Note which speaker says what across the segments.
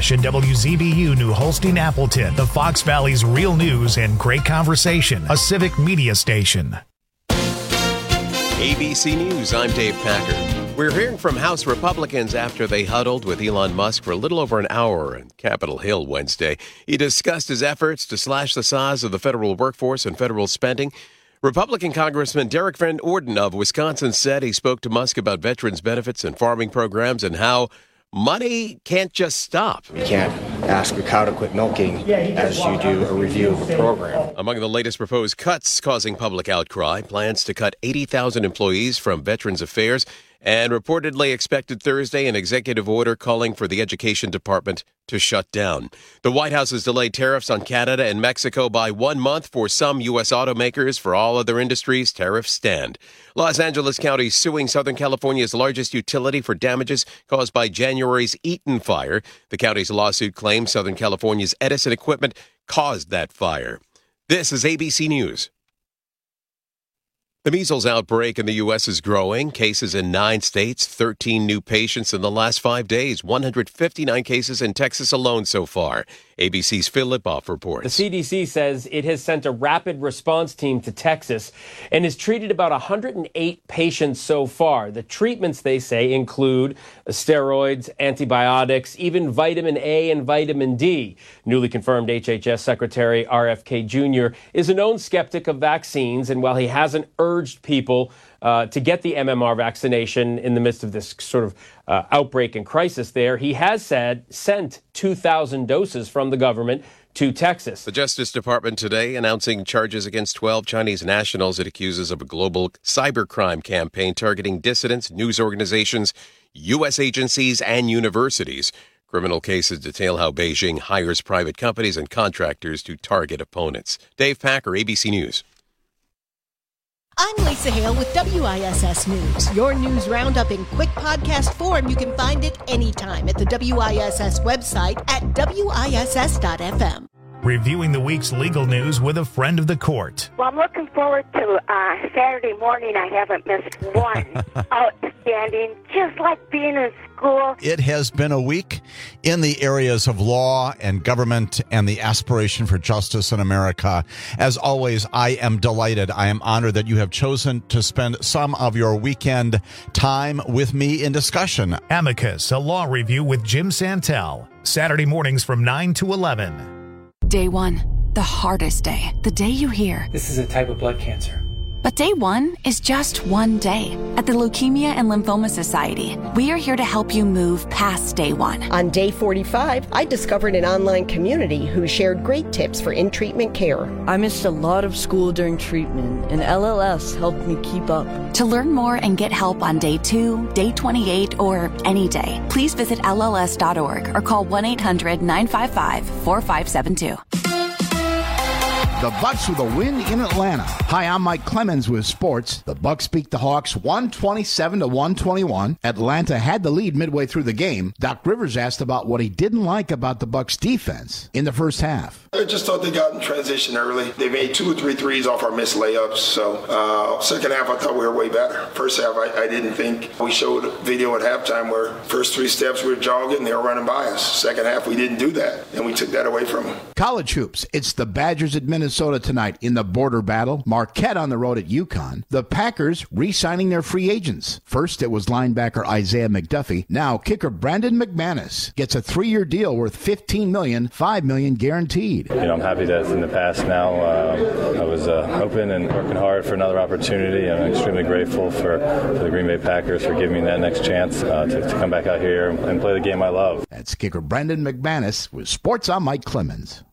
Speaker 1: Nash and WZBU New Holstein Appleton, the Fox Valley's real news and great conversation, a civic media station.
Speaker 2: ABC News, I'm Dave Packer. We're hearing from House Republicans after they huddled with Elon Musk for a little over an hour on Capitol Hill Wednesday. He discussed his efforts to slash the size of the federal workforce and federal spending. Republican Congressman Derek Van Orden of Wisconsin said he spoke to Musk about veterans' benefits and farming programs and how money can't just stop.
Speaker 3: You can't ask a cow to quit milking as you do a review of a program.
Speaker 2: Among the latest proposed cuts causing public outcry, plans to cut 80,000 employees from Veterans Affairs, and reportedly expected Thursday an executive order calling for the Education Department to shut down. The White House has delayed tariffs on Canada and Mexico by 1 month for some U.S. automakers. For all other industries, tariffs stand. Los Angeles County suing Southern California's largest utility for damages caused by January's Eaton fire. The county's lawsuit claims Southern California's Edison equipment caused that fire. This is ABC News. The measles outbreak in the U.S. is growing. Cases in 9 states, 13 new patients in the last 5 days, 159 cases in Texas alone so far. ABC's Phil Lipoff reports.
Speaker 4: The CDC says it has sent a rapid response team to Texas and has treated about 108 patients so far. The treatments, they say, include steroids, antibiotics, even vitamin A and vitamin D. Newly confirmed HHS Secretary RFK Jr. is a known skeptic of vaccines, and while he hasn't urged people to get the MMR vaccination in the midst of this sort of outbreak and crisis there, he has sent 2,000 doses from the government to Texas.
Speaker 2: The Justice Department today announcing charges against 12 Chinese nationals it accuses of a global cybercrime campaign targeting dissidents, news organizations, U.S. agencies, and universities. Criminal cases detail how Beijing hires private companies and contractors to target opponents. Dave Packer, ABC News.
Speaker 5: I'm Lisa Hale with WISS News. Your news roundup in quick podcast form. You can find it anytime at the WISS website at WISS.FM.
Speaker 1: Reviewing the week's legal news with a friend of the court.
Speaker 6: Well, I'm looking forward to Saturday morning. I haven't missed one. Outstanding, just like being in school.
Speaker 7: It has been a week in the areas of law and government and the aspiration for justice in America. As always, I am delighted. I am honored that you have chosen to spend some of your weekend time with me in discussion.
Speaker 1: Amicus, a law review with Jim Santel. Saturday mornings from 9 to 11.
Speaker 8: Day 1, the hardest day. The day you hear,
Speaker 9: this is a type of blood cancer.
Speaker 8: But day 1 is just one day. At the Leukemia and Lymphoma Society, we are here to help you move past day 1.
Speaker 5: On day 45, I discovered an online community who shared great tips for in-treatment care.
Speaker 10: I missed a lot of school during treatment, and LLS helped me keep up.
Speaker 8: To learn more and get help on day 2, day 28, or any day, please visit LLS.org or call 1-800-955-4572.
Speaker 11: The Bucks with a win in Atlanta. Hi, I'm Mike Clemens with sports. The Bucks beat the Hawks 127-121. Atlanta had the lead midway through the game. Doc Rivers asked about what he didn't like about the Bucks defense in the first half.
Speaker 12: I just thought they got in transition early. They made 2 or 3 threes off our missed layups. So second half, I thought we were way better. First half, I didn't think. We showed a video at halftime where first 3 steps we were jogging, they were running by us. Second half, we didn't do that, and we took that away from them.
Speaker 11: College hoops. It's the Badgers at Minnesota tonight in the border battle. Marquette on the road at UConn. The Packers re-signing their free agents. First, it was linebacker Isaiah McDuffie. Now, kicker Brandon McManus gets a 3-year deal worth $15 million, $5 million guaranteed.
Speaker 13: I'm happy that it's in the past now. I was hoping and working hard for another opportunity. I'm extremely grateful for the Green Bay Packers for giving me that next chance to come back out here and play the game I love.
Speaker 11: That's kicker Brandon McManus with Sports. I'm Mike Clemens.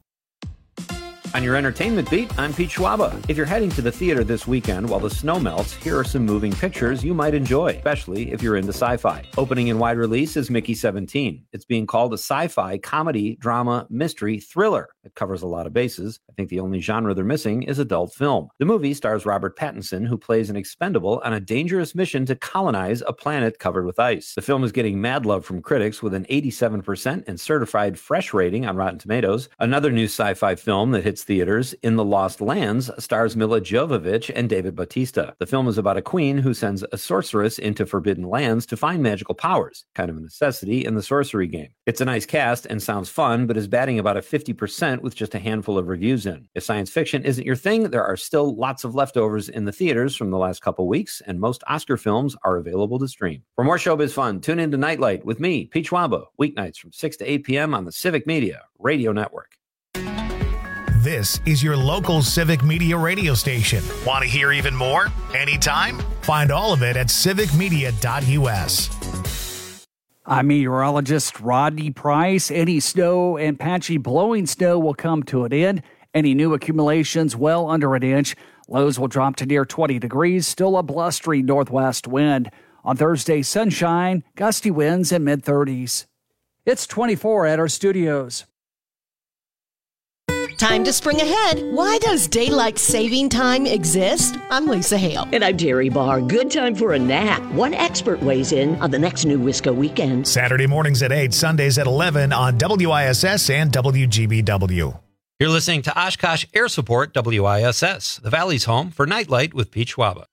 Speaker 14: On your entertainment beat, I'm Pete Schwaba. If you're heading to the theater this weekend while the snow melts, here are some moving pictures you might enjoy, especially if you're into sci-fi. Opening in wide release is Mickey 17. It's being called a sci-fi comedy, drama, mystery, thriller. It covers a lot of bases. I think the only genre they're missing is adult film. The movie stars Robert Pattinson, who plays an expendable on a dangerous mission to colonize a planet covered with ice. The film is getting mad love from critics with an 87% and certified fresh rating on Rotten Tomatoes. Another new sci-fi film that hits theaters, In the Lost Lands, stars Mila Jovovich and David Bautista. The film is about a queen who sends a sorceress into forbidden lands to find magical powers, kind of a necessity in the sorcery game. It's a nice cast and sounds fun, but is batting about a 50% with just a handful of reviews in. If science fiction isn't your thing, there are still lots of leftovers in the theaters from the last couple weeks, and most Oscar films are available to stream. For more showbiz fun, tune in to Nightlight with me, Pete Schwaba, weeknights from 6 to 8 p.m. on the Civic Media Radio Network.
Speaker 1: This is your local Civic Media radio station. Want to hear even more? Anytime? Find all of it at civicmedia.us.
Speaker 9: I'm meteorologist Rodney Price. Any snow and patchy blowing snow will come to an end. Any new accumulations well under an inch. Lows will drop to near 20 degrees. Still a blustery northwest wind. On Thursday, sunshine, gusty winds in mid-30s. It's 24 at our studios.
Speaker 5: Time to spring ahead. Why does daylight saving time exist? I'm Lisa Hale.
Speaker 15: And I'm Terry Barr. Good time for a nap. One expert weighs in on the next new Wisco weekend.
Speaker 1: Saturday mornings at 8, Sundays at 11 on WISS and WGBW.
Speaker 16: You're listening to Oshkosh Air Support WISS, the Valley's home for Nightlight with Pete Schwaba.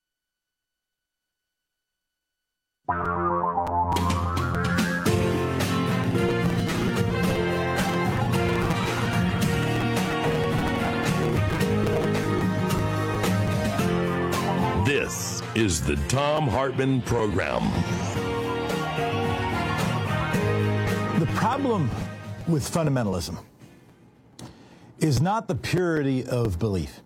Speaker 17: This is the Thom Hartmann Program.
Speaker 18: The problem with fundamentalism is not the purity of belief.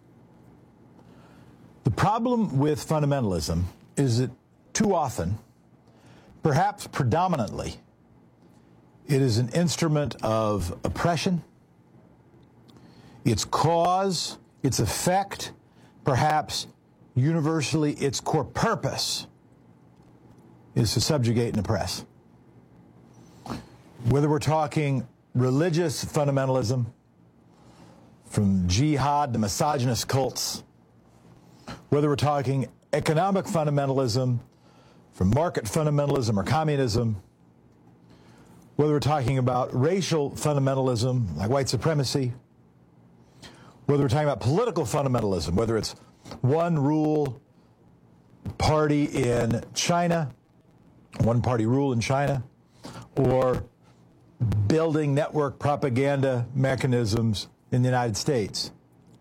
Speaker 18: The problem with fundamentalism is that too often, perhaps predominantly, it is an instrument of oppression, its cause, its effect, perhaps universally, its core purpose is to subjugate and oppress. Whether we're talking religious fundamentalism, from jihad to misogynist cults, whether we're talking economic fundamentalism, from market fundamentalism or communism, whether we're talking about racial fundamentalism, like white supremacy, whether we're talking about political fundamentalism, whether it's one rule party in China, one party rule in China, or building network propaganda mechanisms in the United States.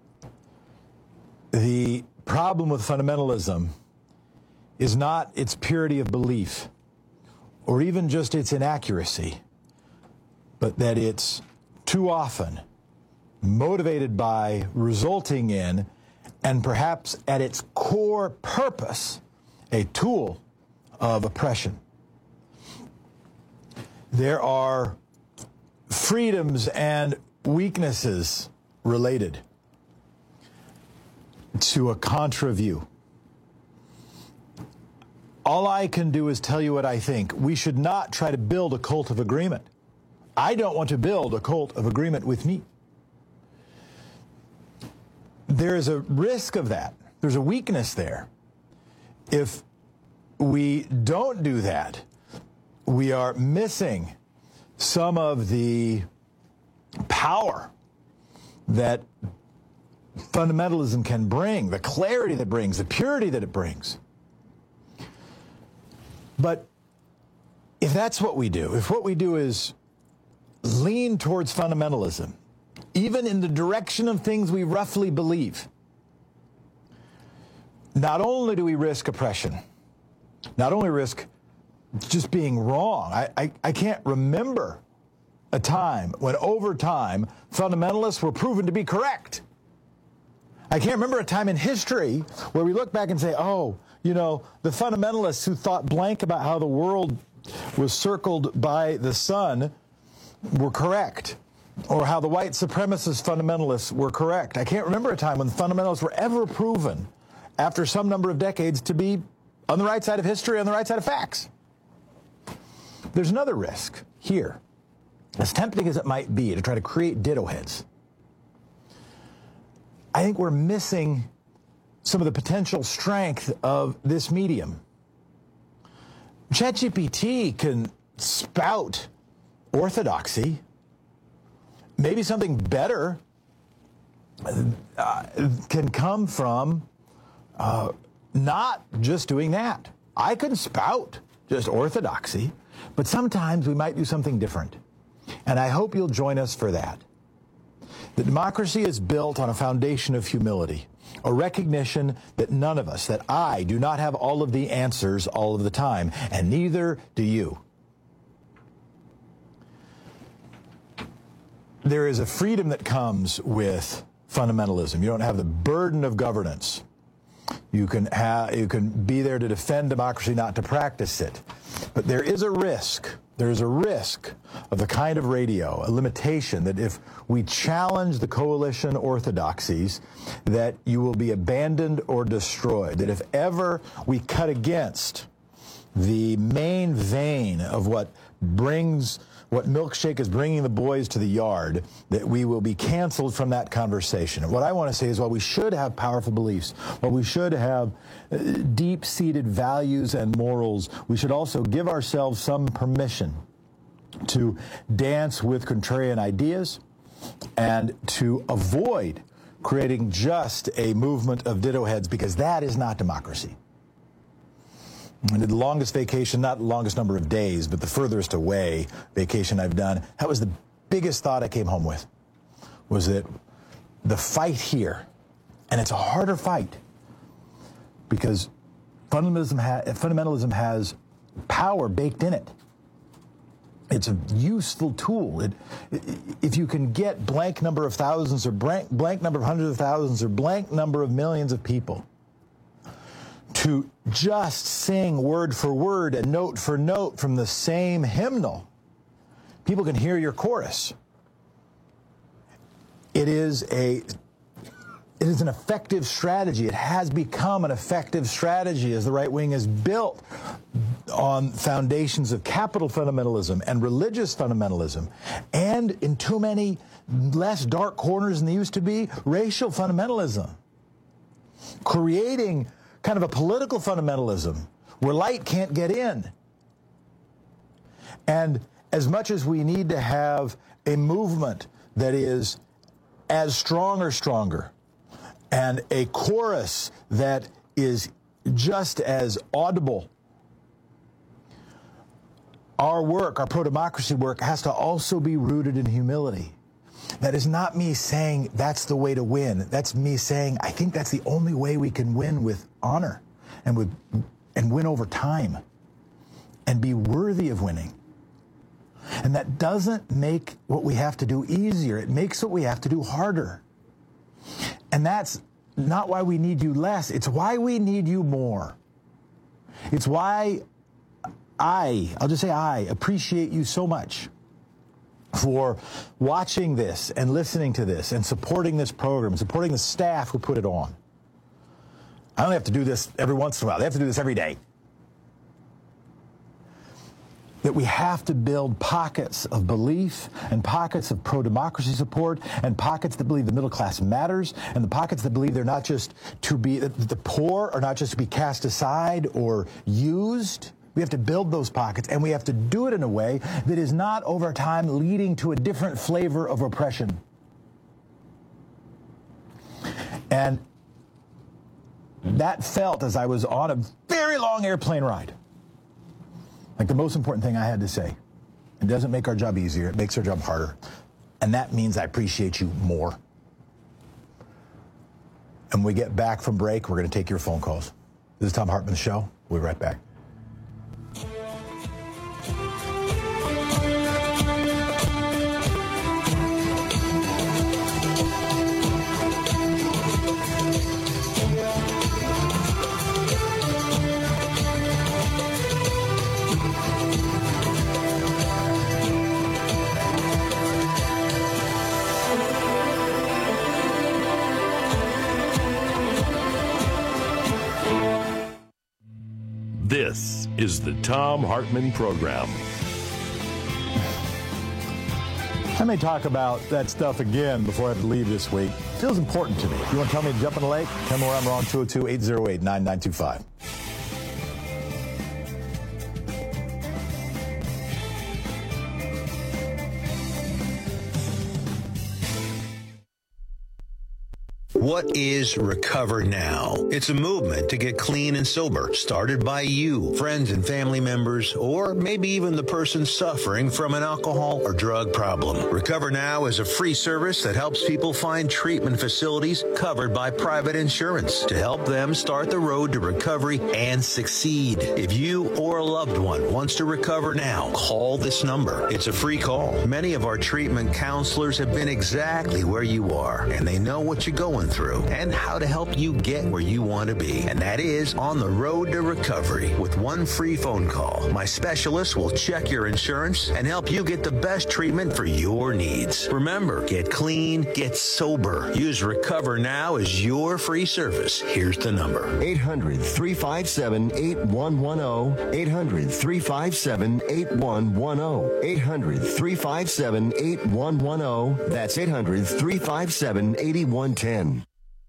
Speaker 18: The problem with fundamentalism is not its purity of belief or even just its inaccuracy, but that it's too often motivated by, resulting in, and perhaps at its core purpose, a tool of oppression. There are freedoms and weaknesses related to a contra view. All I can do is tell you what I think. We should not try to build a cult of agreement. I don't want to build a cult of agreement with me. There is a risk of that. There's a weakness there. If we don't do that, we are missing some of the power that fundamentalism can bring, the clarity that it brings, the purity that it brings. But if that's what we do, if what we do is lean towards fundamentalism, even in the direction of things we roughly believe, not only do we risk oppression, not only risk just being wrong. I can't remember a time when over time fundamentalists were proven to be correct. I can't remember a time in history where we look back and say, oh, you know, the fundamentalists who thought blank about how the world was circled by the sun were correct, or how the white supremacist fundamentalists were correct. I can't remember a time when the fundamentalists were ever proven, after some number of decades, to be on the right side of history, on the right side of facts. There's another risk here. as tempting as it might be to try to create ditto heads, I think we're missing some of the potential strength of this medium. ChatGPT can spout orthodoxy. Maybe something better can come from not just doing that. I can spout just orthodoxy, but sometimes we might do something different. And I hope you'll join us for that. The democracy is built on a foundation of humility, a recognition that none of us, that I do not have all of the answers all of the time, and neither do you. There is a freedom that comes with fundamentalism. You don't have the burden of governance. You can be there to defend democracy, not to practice it. But there is a risk. There's a risk of the kind of radio, a limitation that if we challenge the coalition orthodoxies, that you will be abandoned or destroyed. That if ever we cut against the main vein of what Milkshake is bringing the boys to the yard, that we will be canceled from that conversation. And what I want to say is, while we should have powerful beliefs, while we should have deep-seated values and morals, we should also give ourselves some permission to dance with contrarian ideas and to avoid creating just a movement of ditto heads, because that is not democracy. And the longest vacation, not the longest number of days, but the furthest away vacation I've done, that was the biggest thought I came home with, was that the fight here, and it's a harder fight, because fundamentalism has power baked in it. It's a useful tool. If you can get blank number of thousands or blank number of hundreds of thousands or blank number of millions of people to just sing word for word and note for note from the same hymnal, people can hear your chorus. It is an effective strategy. It has become an effective strategy as the right wing is built on foundations of capital fundamentalism and religious fundamentalism, and in too many less dark corners than they used to be, racial fundamentalism, creating kind of a political fundamentalism where light can't get in. And as much as we need to have a movement that is as strong or stronger, and a chorus that is just as audible, our work, our pro-democracy work, has to also be rooted in humility. That is not me saying that's the way to win. That's me saying I think that's the only way we can win with honor and win over time and be worthy of winning. And that doesn't make what we have to do easier. It makes what we have to do harder. And that's not why we need you less. It's why we need you more. It's why I'll just say I appreciate you so much for watching this and listening to this and supporting this program, supporting the staff who put it on. I only have to do this every once in a while. They have to do this every day. That we have to build pockets of belief and pockets of pro-democracy support and pockets that believe the middle class matters and the pockets that believe they're not just to be, the poor are not just to be cast aside or used. We have to build those pockets, and we have to do it in a way that is not over time leading to a different flavor of oppression. And that felt as I was on a very long airplane ride like the most important thing I had to say. It doesn't make our job easier. It makes our job harder. And that means I appreciate you more. And when we get back from break, we're going to take your phone calls. This is Thom Hartmann Show. We'll be right back.
Speaker 17: This is the Thom Hartmann Program.
Speaker 18: I may talk about that stuff again before I have to leave this week. It feels important to me. If you want to tell me to jump in the lake, tell me where I'm wrong, 202-808-9925.
Speaker 19: What is Recover Now? It's a movement to get clean and sober, started by you, friends and family members, or maybe even the person suffering from an alcohol or drug problem. Recover Now is a free service that helps people find treatment facilities covered by private insurance to help them start the road to recovery and succeed. If you or a loved one wants to recover now, call this number. It's a free call. Many of our treatment counselors have been exactly where you are, and they know what you're going through and how to help you get where you want to be. And that is on the road to recovery with one free phone call. My specialist will check your insurance and help you get the best treatment for your needs. Remember, get clean, get sober. Use Recover Now as your free service. Here's the number.
Speaker 20: 800-357-8110. 800-357-8110. 800-357-8110. That's 800-357-8110.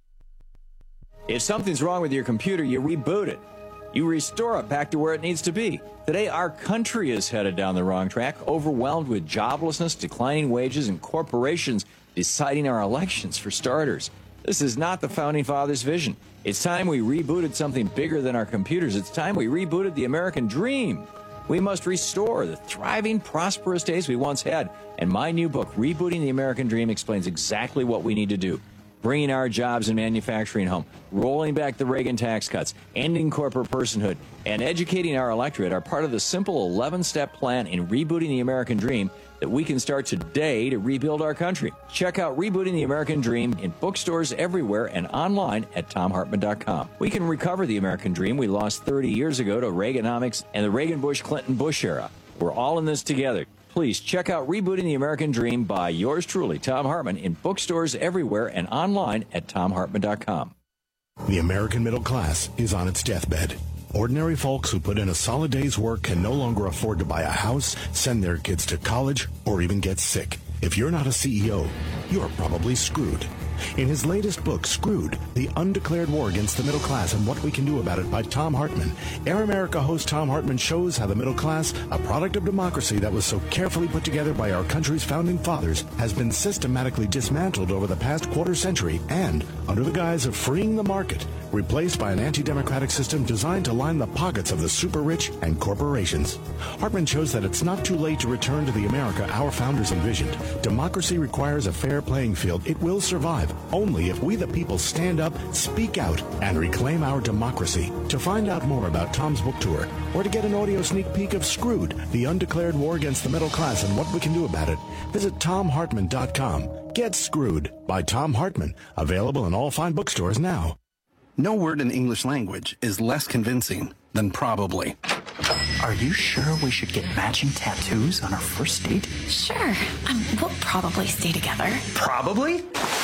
Speaker 21: If something's wrong with your computer, you reboot it. You restore it back to where it needs to be. Today, our country is headed down the wrong track, overwhelmed with joblessness, declining wages, and corporations deciding our elections for starters. This is not the Founding Fathers' vision. It's time we rebooted something bigger than our computers. It's time we rebooted the American dream. We must restore the thriving, prosperous days we once had. And my new book, Rebooting the American Dream, explains exactly what we need to do. Bringing our jobs and manufacturing home, rolling back the Reagan tax cuts, ending corporate personhood, and educating our electorate are part of the simple 11-step plan in rebooting the American dream that we can start today to rebuild our country. Check out Rebooting the American Dream in bookstores everywhere and online at TomHartman.com. We can recover the American dream we lost 30 years ago to Reaganomics and the Reagan-Bush-Clinton-Bush era. We're all in this together. Please check out Rebooting the American Dream by yours truly, Thom Hartmann, in bookstores everywhere and online at TomHartman.com.
Speaker 22: The American middle class is on its deathbed. Ordinary folks who put in a solid day's work can no longer afford to buy a house, send their kids to college, or even get sick. If you're not a CEO, you're probably screwed. In his latest book, Screwed, The Undeclared War Against the Middle Class and What We Can Do About It by Thom Hartmann, Air America host Thom Hartmann shows how the middle class, a product of democracy that was so carefully put together by our country's founding fathers, has been systematically dismantled over the past quarter century and, under the guise of freeing the market, replaced by an anti-democratic system designed to line the pockets of the super rich and corporations. Hartmann shows that it's not too late to return to the America our founders envisioned. Democracy requires a fair playing field. It will survive only if we the people stand up, speak out, and reclaim our democracy. To find out more about Tom's book tour, or to get an audio sneak peek of Screwed, The Undeclared War Against the Middle Class and What We Can Do About It, visit TomHartman.com. Get Screwed by Thom Hartmann, available in all fine bookstores now.
Speaker 23: No word in the English language is less convincing than probably.
Speaker 24: Are you sure we should get matching tattoos on our first date?
Speaker 25: Sure. We'll probably stay together.
Speaker 24: Probably?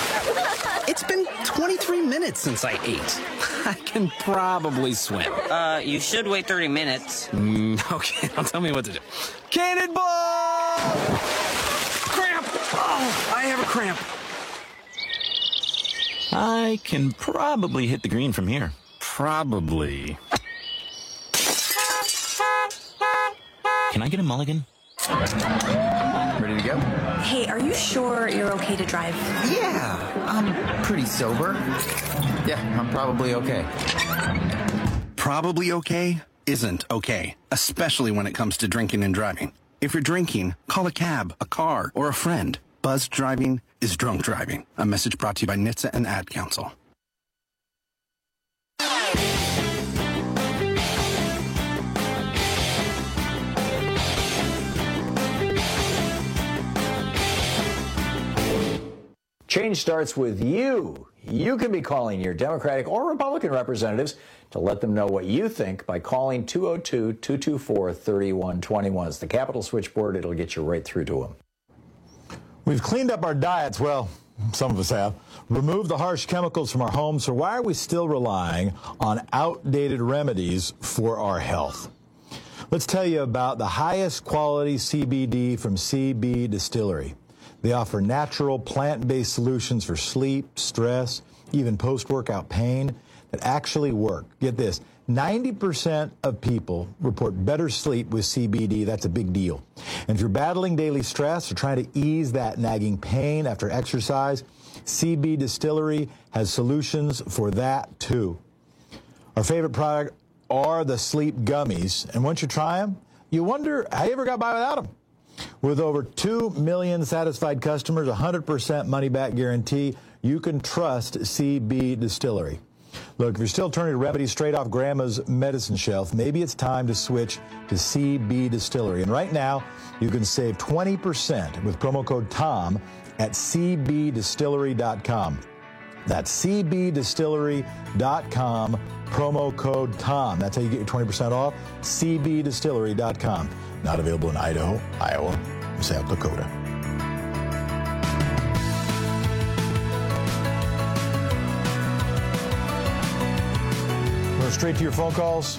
Speaker 23: It's been 23 minutes since I ate. I can probably swim.
Speaker 26: You should wait 30 minutes.
Speaker 23: Okay, now tell me what to do. Cannonball! Cramp! Oh, I have a cramp.
Speaker 24: I can probably hit the green from here.
Speaker 23: Probably.
Speaker 24: Can I get a mulligan?
Speaker 23: Ready to go?
Speaker 25: Hey, are you sure you're okay to drive?
Speaker 24: Yeah, I'm pretty sober. Yeah, I'm probably okay.
Speaker 23: Probably okay isn't okay, especially when it comes to drinking and driving. If you're drinking, call a cab, a car, or a friend. Buzzed driving is drunk driving. A message brought to you by NHTSA and Ad Council.
Speaker 21: Change starts with you. You can be calling your Democratic or Republican representatives to let them know what you think by calling 202-224-3121. It's the Capitol Switchboard. It'll get you right through to them.
Speaker 18: We've cleaned up our diets, well, some of us have, removed the harsh chemicals from our homes, so why are we still relying on outdated remedies for our health? Let's tell you about the highest quality CBD from CB Distillery. They offer natural, plant-based solutions for sleep, stress, even post-workout pain that actually work. Get this, 90% of people report better sleep with CBD. That's a big deal. And if you're battling daily stress or trying to ease that nagging pain after exercise, CB Distillery has solutions for that too. Our favorite product are the sleep gummies. And once you try them, you wonder how you ever got by without them. With over 2 million satisfied customers, 100% money-back guarantee, you can trust CB Distillery. Look, if you're still turning to remedies straight off Grandma's medicine shelf, maybe it's time to switch to CB Distillery. And right now, you can save 20% with promo code TOM at cbdistillery.com. That's cbdistillery.com, promo code TOM. That's how you get your 20% off, cbdistillery.com. Not available in Idaho, Iowa, or South Dakota. We're straight to your phone calls.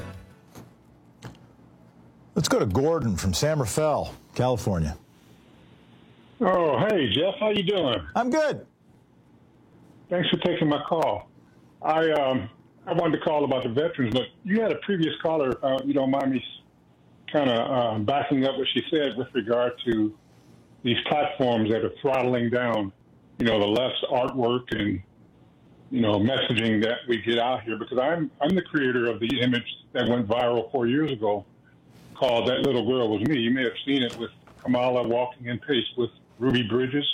Speaker 18: Let's go to Gordon from San Rafael, California.
Speaker 2: Oh, hey, Jeff. How you doing?
Speaker 18: I'm good.
Speaker 2: Thanks for taking my call. I wanted to call about the veterans, but you had a previous caller, you don't mind me kind of backing up what she said with regard to these platforms that are throttling down, the left's artwork and, messaging that we get out here, because I'm the creator of the image that went viral 4 years ago called That Little Girl Was Me. You may have seen it with Kamala walking in pace with Ruby Bridges.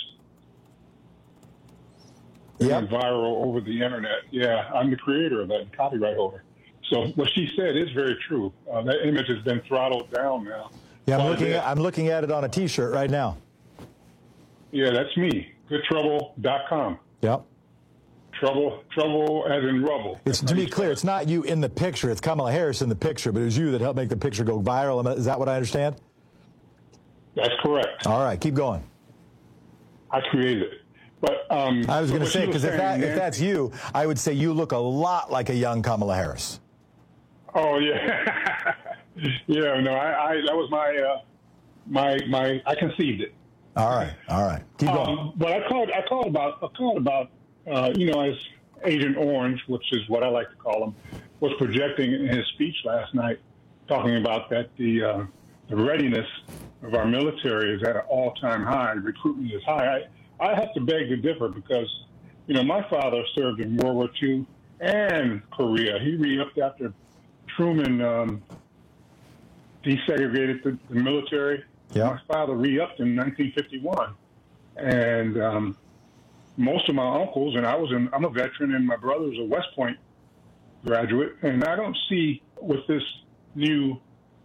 Speaker 2: It went viral over the internet. Yeah, I'm the creator of that, copyright holder. So what she said is very true. That image has been throttled down now.
Speaker 18: Yeah, I'm looking at it on a T-shirt right now.
Speaker 2: Yeah, that's me. GoodTrouble.com.
Speaker 18: Yep.
Speaker 2: Trouble as in rubble.
Speaker 18: To be clear, it's not you in the picture. It's Kamala Harris in the picture, but it was you that helped make the picture go viral. Is that what I understand?
Speaker 2: That's correct.
Speaker 18: All right, keep going.
Speaker 2: I created it. But
Speaker 18: I was going to say, because if that's you, I would say you look a lot like a young Kamala Harris.
Speaker 2: Oh, yeah. Yeah, no, that was my I conceived it.
Speaker 18: All right. Keep going.
Speaker 2: But I called about as Agent Orange, which is what I like to call him, was projecting in his speech last night, talking about that the readiness of our military is at an all-time high. Recruitment is high. I have to beg to differ because, my father served in World War II and Korea. He re-upped after Truman desegregated the military.
Speaker 18: Yeah.
Speaker 2: My father re-upped in 1951. And most of my uncles, and I'm a veteran, and my brother's a West Point graduate, and I don't see with this new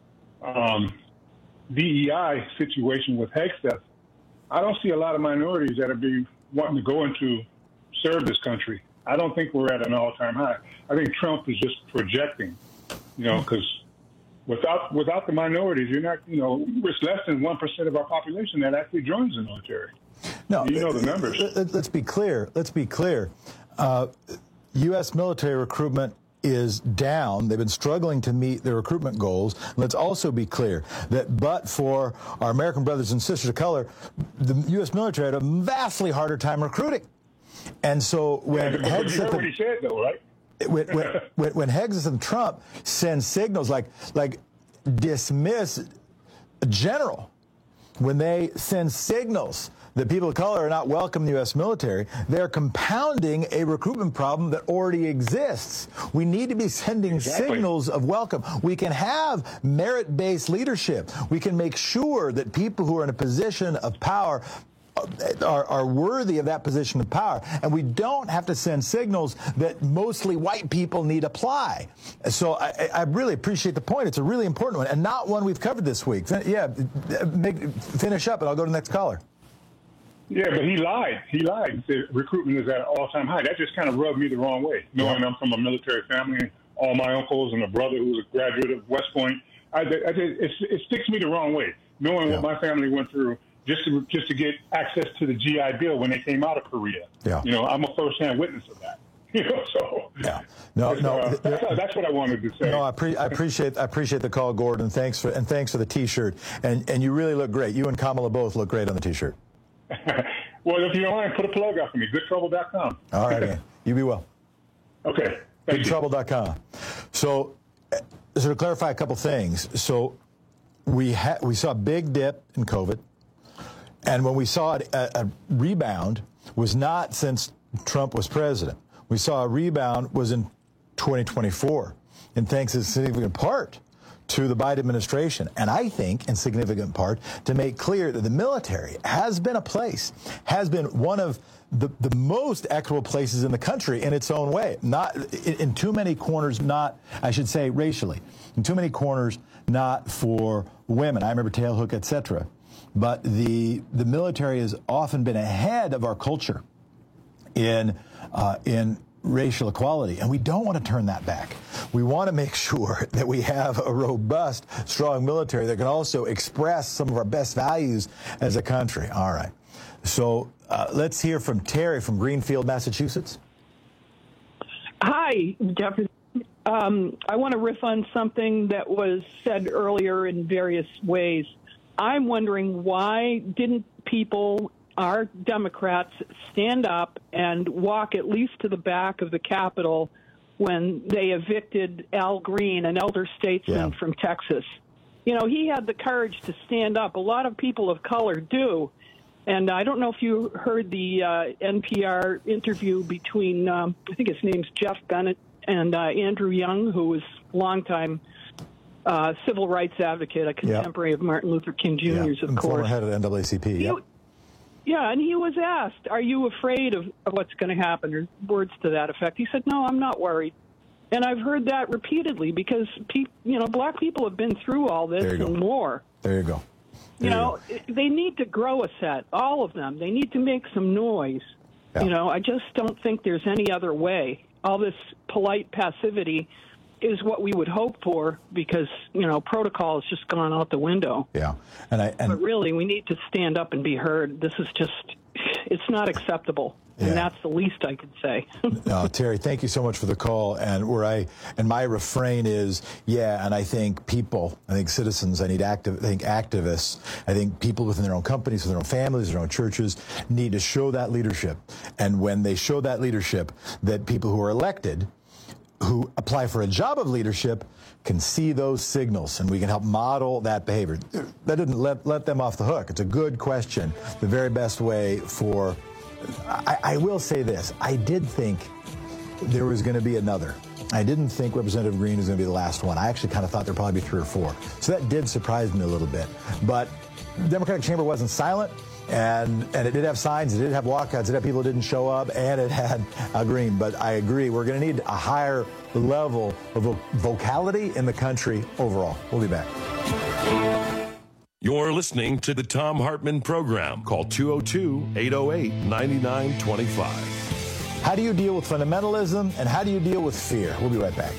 Speaker 2: DEI situation with Hegseth, I don't see a lot of minorities that are wanting to go into serve this country. I don't think we're at an all-time high. I think Trump is just projecting, because without the minorities, you're not, it's less than 1% of our population that actually joins the military.
Speaker 18: No,
Speaker 2: you know the numbers.
Speaker 18: Let's be clear. U.S. military recruitment is down. They've been struggling to meet their recruitment goals. Let's also be clear that but for our American brothers and sisters of color, the U.S. military had a vastly harder time recruiting. And so when Hegseth,
Speaker 2: what he said, though, right?
Speaker 18: when Hegseth and Trump send signals like dismiss a general, when they send signals that people of color are not welcome in the U.S. military, they're compounding a recruitment problem that already exists. We need to be sending signals of welcome. We can have merit-based leadership. We can make sure that people who are in a position of power are worthy of that position of power. And we don't have to send signals that mostly white people need apply. So I really appreciate the point. It's a really important one, and not one we've covered this week. Yeah, finish up, and I'll go to the next caller.
Speaker 2: Yeah, but he lied. He lied. He said recruitment is at an all-time high. That just kind of rubbed me the wrong way, knowing I'm from a military family, and all my uncles and a brother who was a graduate of West Point. It sticks me the wrong way, knowing what my family went through just to get access to the GI Bill when they came out of Korea.
Speaker 18: Yeah.
Speaker 2: I'm a first-hand witness of that. So
Speaker 18: yeah,
Speaker 2: that's what I wanted to say.
Speaker 18: No, I appreciate the call, Gordon. Thanks for the T-shirt, and you really look great. You and Kamala both look great on the T-shirt.
Speaker 2: Well, if you don't mind, put a plug out for me. GoodTrouble.com.
Speaker 18: All right, man. You be well.
Speaker 2: Okay.
Speaker 18: GoodTrouble.com. So to clarify a couple things. So we saw a big dip in COVID, and when we saw a rebound was not since Trump was president. We saw a rebound was in 2024, and thanks in significant part to the Biden administration, and I think in significant part to make clear that the military has been one of the most equitable places in the country in its own way. Not in too many corners, I should say racially, in too many corners, not for women. I remember tailhook, etc. But the military has often been ahead of our culture in racial equality, and we don't want to turn that back. We want to make sure that we have a robust, strong military that can also express some of our best values as a country. All right. So let's hear from Terry from Greenfield, Massachusetts.
Speaker 3: Hi, Jefferson. I want to riff on something that was said earlier in various ways. I'm wondering, why didn't people, our Democrats, stand up and walk at least to the back of the Capitol when they evicted Al Green, an elder statesman from Texas? You know, he had the courage to stand up. A lot of people of color do. And I don't know if you heard the NPR interview between, I think his name's Jeff Bennett and Andrew Young, who was a longtime civil rights advocate, a contemporary of Martin Luther King Jr.'s, of course.
Speaker 18: Former head of the NAACP,
Speaker 3: Yeah, and he was asked, are you afraid of what's going to happen, or words to that effect. He said, no, I'm not worried. And I've heard that repeatedly because, black people have been through all this and more.
Speaker 18: There you go.
Speaker 3: They need to grow a set, all of them. They need to make some noise. Yeah. I just don't think there's any other way. All this polite passivity is what we would hope for because, protocol has just gone out the window.
Speaker 18: Yeah.
Speaker 3: But really, we need to stand up and be heard. This is just, it's not acceptable. And that's the least I could say.
Speaker 18: No, Terry, thank you so much for the call. And my refrain is, and I think citizens, I think activists, I think people within their own companies, within their own families, their own churches need to show that leadership. And when they show that leadership, that people who are elected, who apply for a job of leadership, can see those signals, and we can help model that behavior. That didn't let them off the hook. It's a good question. The very best way for... I will say this. I did think there was going to be another. I didn't think Representative Green was going to be the last one. I actually kind of thought there'd probably be 3 or 4. So that did surprise me a little bit. But the Democratic Chamber wasn't silent, and it did have signs, it did have walkouts, it did have people who didn't show up, and it had Green. But I agree, we're going to need a higher level of vocality in the country overall. We'll be back.
Speaker 17: You're listening to the Thom Hartmann Program. Call 202-808-9925.
Speaker 18: How do you deal with fundamentalism, and how do you deal with fear? We'll be right back.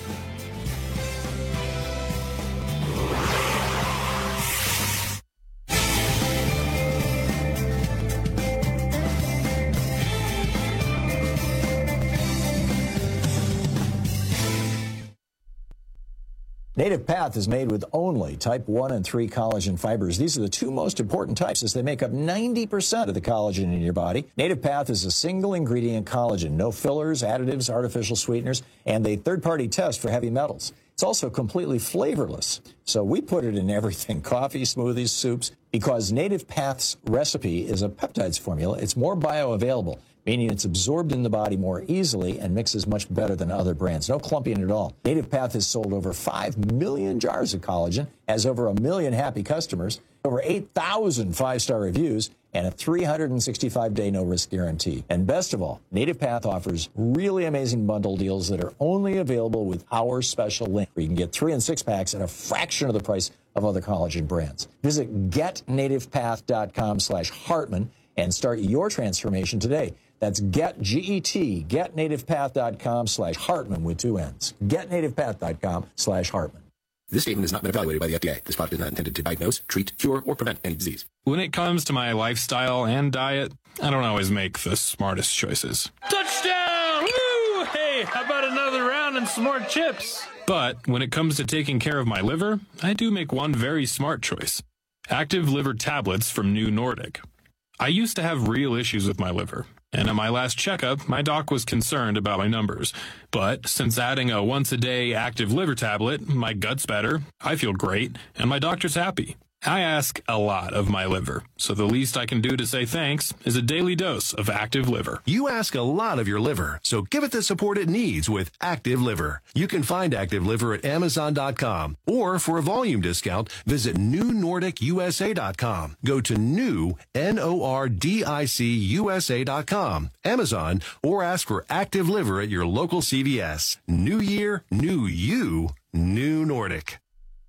Speaker 18: Native Path is made with only type 1 and 3 collagen fibers. These are the 2 most important types as they make up 90% of the collagen in your body. Native Path is a single ingredient collagen, no fillers, additives, artificial sweeteners, and a third-party test for heavy metals. It's also completely flavorless. So we put it in everything, coffee, smoothies, soups, because Native Path's recipe is a peptides formula. It's more bioavailable, meaning it's absorbed in the body more easily and mixes much better than other brands. No clumping at all. Native Path has sold over 5 million jars of collagen, has over 1 million happy customers, over 8,000 5-star reviews, and a 365-day no-risk guarantee. And best of all, Native Path offers really amazing bundle deals that are only available with our special link, where you can get 3 and 6 packs at a fraction of the price of other collagen brands. Visit getnativepath.com/Hartmann and start your transformation today. That's getnativepath.com/Hartmann with 2 N's. Getnativepath.com/Hartmann.
Speaker 4: This statement has not been evaluated by the FDA. This product is not intended to diagnose, treat, cure, or prevent any disease.
Speaker 6: When it comes to my lifestyle and diet, I don't always make the smartest choices.
Speaker 7: Touchdown! Woo! Hey, how about another round and some more chips?
Speaker 6: But when it comes to taking care of my liver, I do make one very smart choice. Active Liver Tablets from New Nordic. I used to have real issues with my liver, and at my last checkup, my doc was concerned about my numbers. But since adding a once-a-day active liver tablet, my gut's better, I feel great, and my doctor's happy. I ask a lot of my liver, so the least I can do to say thanks is a daily dose of Active Liver.
Speaker 8: You ask a lot of your liver, so give it the support it needs with Active Liver. You can find Active Liver at Amazon.com, or for a volume discount, visit NewNordicUSA.com. Go to NewNordicUSA.com, Amazon, or ask for Active Liver at your local CVS. New year, new you, New Nordic.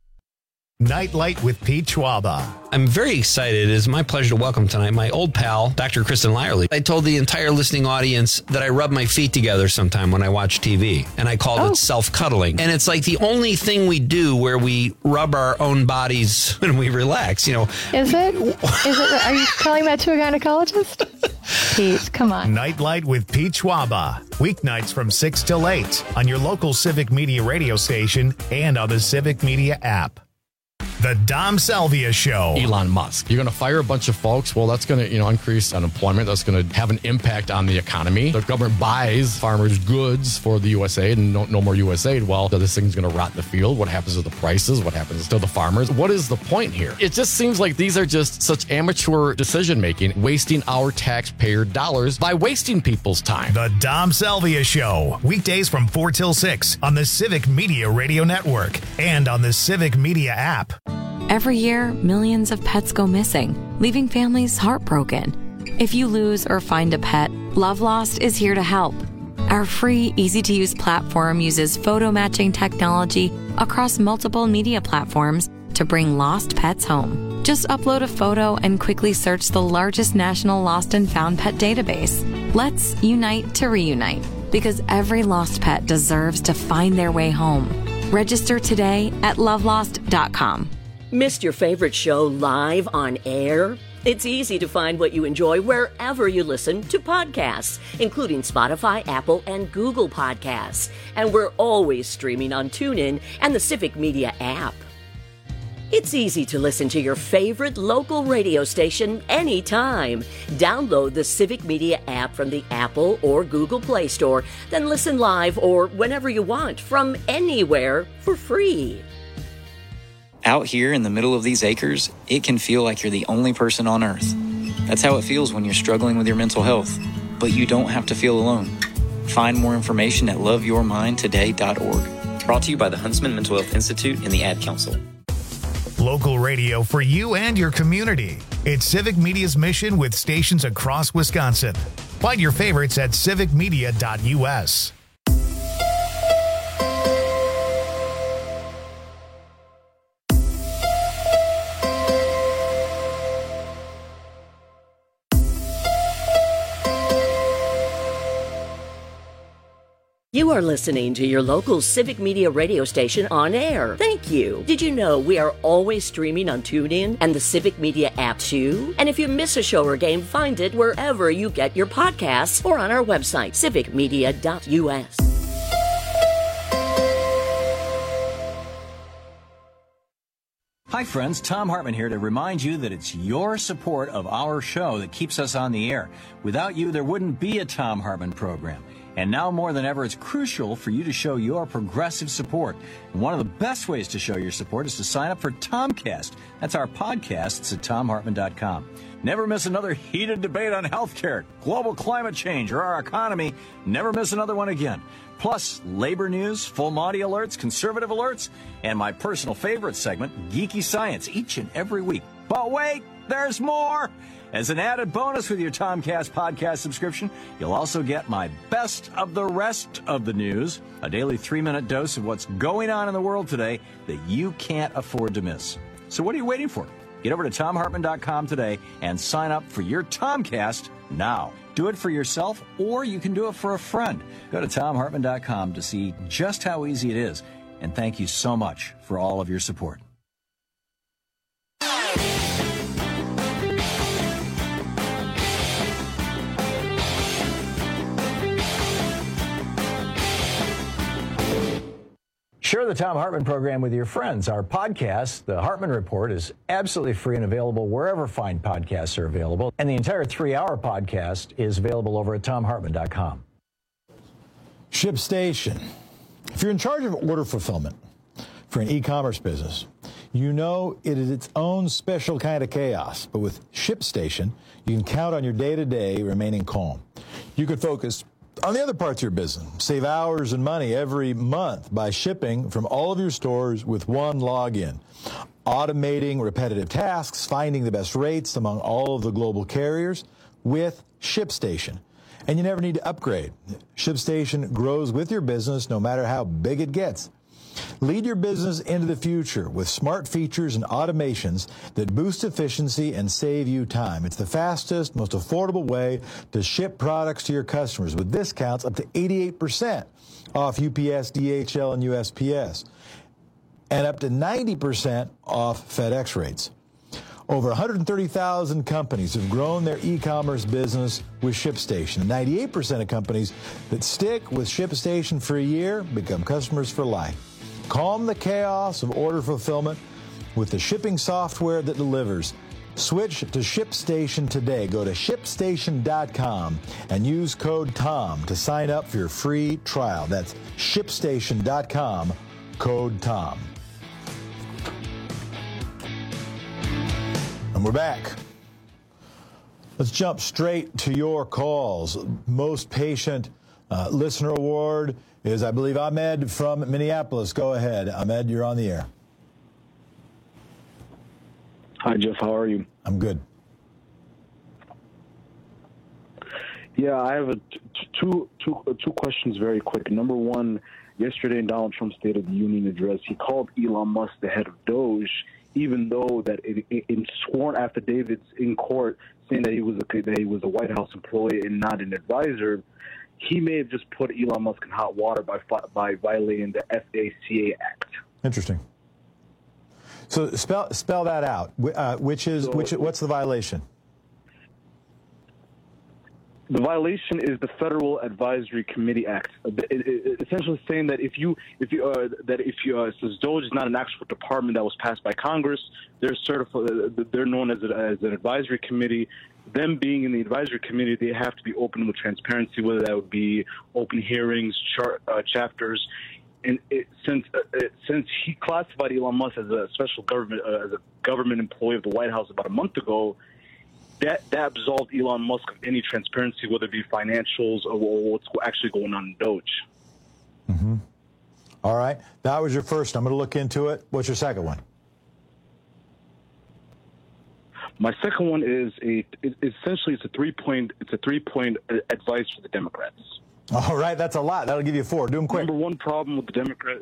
Speaker 1: Nightlight with Pete Schwaba.
Speaker 16: I'm very excited. It is my pleasure to welcome tonight my old pal, Dr. Kristen Lyerly. I told the entire listening audience that I rub my feet together sometime when I watch TV, and I called it self-cuddling. And it's like the only thing we do where we rub our own bodies when we relax, you know.
Speaker 10: Is it? Are you telling that to a gynecologist? Pete, come on.
Speaker 1: Nightlight with Pete Schwaba. Weeknights from 6 till 8 on your local Civic Media radio station and on the Civic Media app. The Dom Salvia Show.
Speaker 11: Elon Musk. You're going to fire a bunch of folks. Well, that's going to, increase unemployment. That's going to have an impact on the economy. The government buys farmers' goods for the USA and no more USAID. Well, this thing's going to rot in the field. What happens to the prices? What happens to the farmers? What is the point here? It just seems like these are just such amateur decision-making, wasting our taxpayer dollars by wasting people's time.
Speaker 1: The Dom Salvia Show. Weekdays from 4 till 6 on the Civic Media Radio Network and on the Civic Media app.
Speaker 12: Every year, millions of pets go missing, leaving families heartbroken. If you lose or find a pet, Love Lost is here to help. Our free, easy-to-use platform uses photo matching technology across multiple media platforms to bring lost pets home. Just upload a photo and quickly search the largest national lost and found pet database. Let's unite to reunite, because every lost pet deserves to find their way home. Register today at lovelost.com.
Speaker 15: Missed your favorite show live on air? It's easy to find what you enjoy wherever you listen to podcasts, including Spotify, Apple, and Google Podcasts. And we're always streaming on TuneIn and the Civic Media app. It's easy to listen to your favorite local radio station anytime. Download the Civic Media app from the Apple or Google Play Store, then listen live or whenever you want from anywhere for free.
Speaker 13: Out here in the middle of these acres, it can feel like you're the only person on Earth. That's how it feels when you're struggling with your mental health. But you don't have to feel alone. Find more information at loveyourmindtoday.org. Brought to you by the Huntsman Mental Health Institute and the Ad Council.
Speaker 1: Local radio for you and your community. It's Civic Media's mission with stations across Wisconsin. Find your favorites at civicmedia.us.
Speaker 15: You are listening to your local Civic Media radio station on air. Thank you. Did you know we are always streaming on TuneIn and the Civic Media app too? And if you miss a show or game, find it wherever you get your podcasts or on our website, civicmedia.us.
Speaker 21: Hi friends, Tom Hartman here to remind you that it's your support of our show that keeps us on the air. Without you, there wouldn't be a Tom Hartman program. And now more than ever, it's crucial for you to show your progressive support. And one of the best ways to show your support is to sign up for Tomcast. That's our podcast. It's at TomHartman.com. Never miss another heated debate on healthcare, global climate change, or our economy. Never miss another one again. Plus, labor news, full Monty alerts, conservative alerts, and my personal favorite segment, Geeky Science, each and every week. But wait, there's more! As an added bonus with your Tomcast podcast subscription, you'll also get my best of the rest of the news, a daily 3-minute dose of what's going on in the world today that you can't afford to miss. So what are you waiting for? Get over to TomHartman.com today and sign up for your Tomcast now. Do it for yourself, or you can do it for a friend. Go to TomHartman.com to see just how easy it is. And thank you so much for all of your support. Share the Thom Hartmann program with your friends. Our podcast, The Hartmann Report, is absolutely free and available wherever fine podcasts are available. And the entire 3-hour podcast is available over at ThomHartmann.com.
Speaker 18: ShipStation. If you're in charge of order fulfillment for an e-commerce business, you know it is its own special kind of chaos. But with ShipStation, you can count on your day-to-day remaining calm. You could focus on the other parts of your business, save hours and money every month by shipping from all of your stores with one login, automating repetitive tasks, finding the best rates among all of the global carriers with ShipStation. And you never need to upgrade. ShipStation grows with your business no matter how big it gets. Lead your business into the future with smart features and automations that boost efficiency and save you time. It's the fastest, most affordable way to ship products to your customers with discounts up to 88% off UPS, DHL, and USPS, and up to 90% off FedEx rates. Over 130,000 companies have grown their e-commerce business with ShipStation. 98% of companies that stick with ShipStation for a year become customers for life. Calm the chaos of order fulfillment with the shipping software that delivers. Switch to ShipStation today. Go to ShipStation.com and use code TOM to sign up for your free trial. That's ShipStation.com, code TOM. And we're back. Let's jump straight to your calls. Most patient listener award is, I believe, Ahmed from Minneapolis. Go ahead. Ahmed, you're on the air.
Speaker 5: Hi, Jeff. How are you?
Speaker 18: I'm good.
Speaker 5: Yeah, I have two questions very quick. Number one, yesterday in Donald Trump's State of the Union address, he called Elon Musk the head of Doge, even though that in sworn affidavits in court saying that he was a White House employee and not an advisor. He may have just put Elon Musk in hot water by violating the FACA Act.
Speaker 18: Interesting. So spell that out. What's the violation?
Speaker 5: The violation is the Federal Advisory Committee Act. Essentially saying that if since Doge is not an actual department that was passed by Congress, they're certified. They're known as an advisory committee. Them being in the advisory committee, they have to be open with transparency, whether that would be open hearings, chapters. And since he classified Elon Musk as a special government employee of the White House about a month ago, that absolved Elon Musk of any transparency, whether it be financials or what's actually going on in Doge.
Speaker 18: Mm-hmm. All right, that was your first. I'm going to look into it. What's your second one?
Speaker 5: My second one is essentially it's a three-point advice for the Democrats.
Speaker 18: All right, that's a lot. That'll give you 4. Do them quick.
Speaker 5: Number one problem with the Democrats.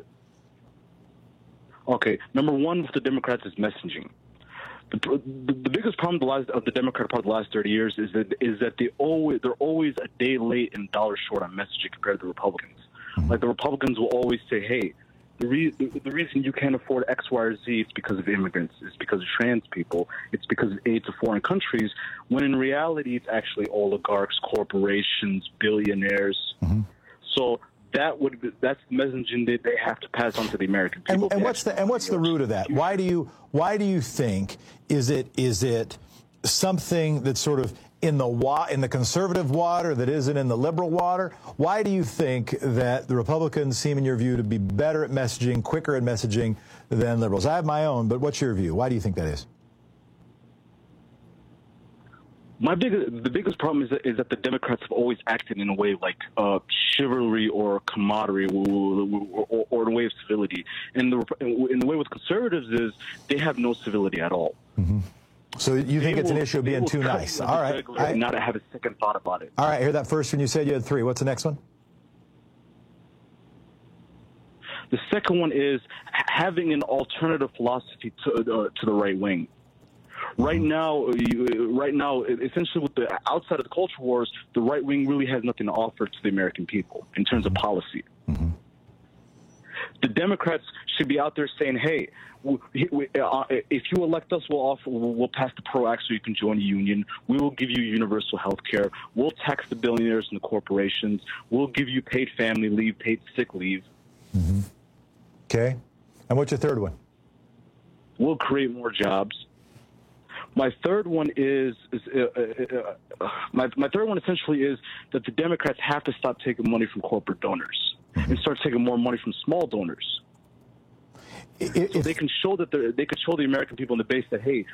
Speaker 5: Okay, number one with the Democrats is messaging. The biggest problem of the Democrat Party the last 30 years is that they're always a day late and a dollar short on messaging compared to the Republicans. Mm-hmm. Like the Republicans will always say, "Hey, the reason you can't afford X, Y, or Z is because of immigrants. It's because of trans people. It's because of aid to foreign countries." When in reality, it's actually oligarchs, corporations, billionaires. Mm-hmm. So that's the messaging that they have to pass on to the American people.
Speaker 18: And what's the root of that? Why do you think is it something that's sort of in the conservative water that isn't in the liberal water? Why do you think that the Republicans seem, in your view, to be better at messaging, quicker at messaging than liberals? I have my own, but what's your view? Why do you think that is?
Speaker 5: The biggest problem is that the Democrats have always acted in a way like chivalry or camaraderie or in a way of civility. And in the way with conservatives is they have no civility at all.
Speaker 18: Mm-hmm. So you think it's an issue of being too nice. All right.
Speaker 5: Not to have a second thought about it.
Speaker 18: All right. I hear that first one. You said you had 3. What's the next one?
Speaker 5: The second one is having an alternative philosophy to the right wing. Right now, essentially, with the outside of the culture wars, the right wing really has nothing to offer to the American people in terms of policy. Mm-hmm. The Democrats should be out there saying, "Hey, if you elect us, we'll pass the PRO Act so you can join a union. We will give you universal health care. We'll tax the billionaires and the corporations. We'll give you paid family leave, paid sick leave."
Speaker 18: Mm-hmm. Okay. And what's your third one?
Speaker 5: We'll create more jobs. My third one is my third one essentially is that the Democrats have to stop taking money from corporate donors and start taking more money from small donors. So they can show that they could show the American people in the base that, hey.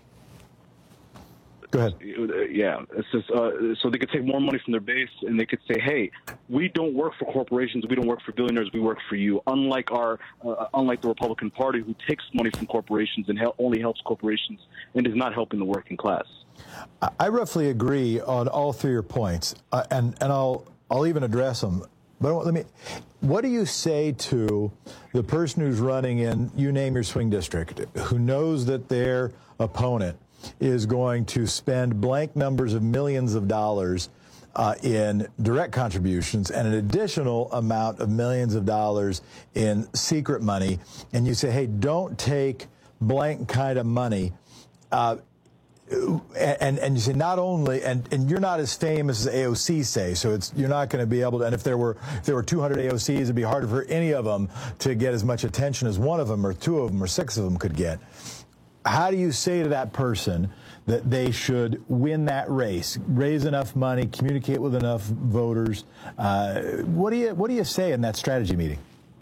Speaker 18: Go ahead.
Speaker 5: Yeah, it's just, so they could take more money from their base, and they could say, "Hey, we don't work for corporations, we don't work for billionaires, we work for you." Unlike the Republican Party, who takes money from corporations and only helps corporations and is not helping the working class.
Speaker 18: I roughly agree on all three of your points, and I'll even address them. But what do you say to the person who's running in, you name your swing district, who knows that their opponent is going to spend blank numbers of millions of dollars in direct contributions and an additional amount of millions of dollars in secret money, and you say, hey, don't take blank kind of money, and you say not only, and you're not as famous as AOC say, so you're not going to be able to, and if there were 200 AOCs, it'd be hard for any of them to get as much attention as one of them or two of them or six of them could get. How do you say to that person that they should win that race, raise enough money, communicate with enough voters? What do you say in that strategy meeting?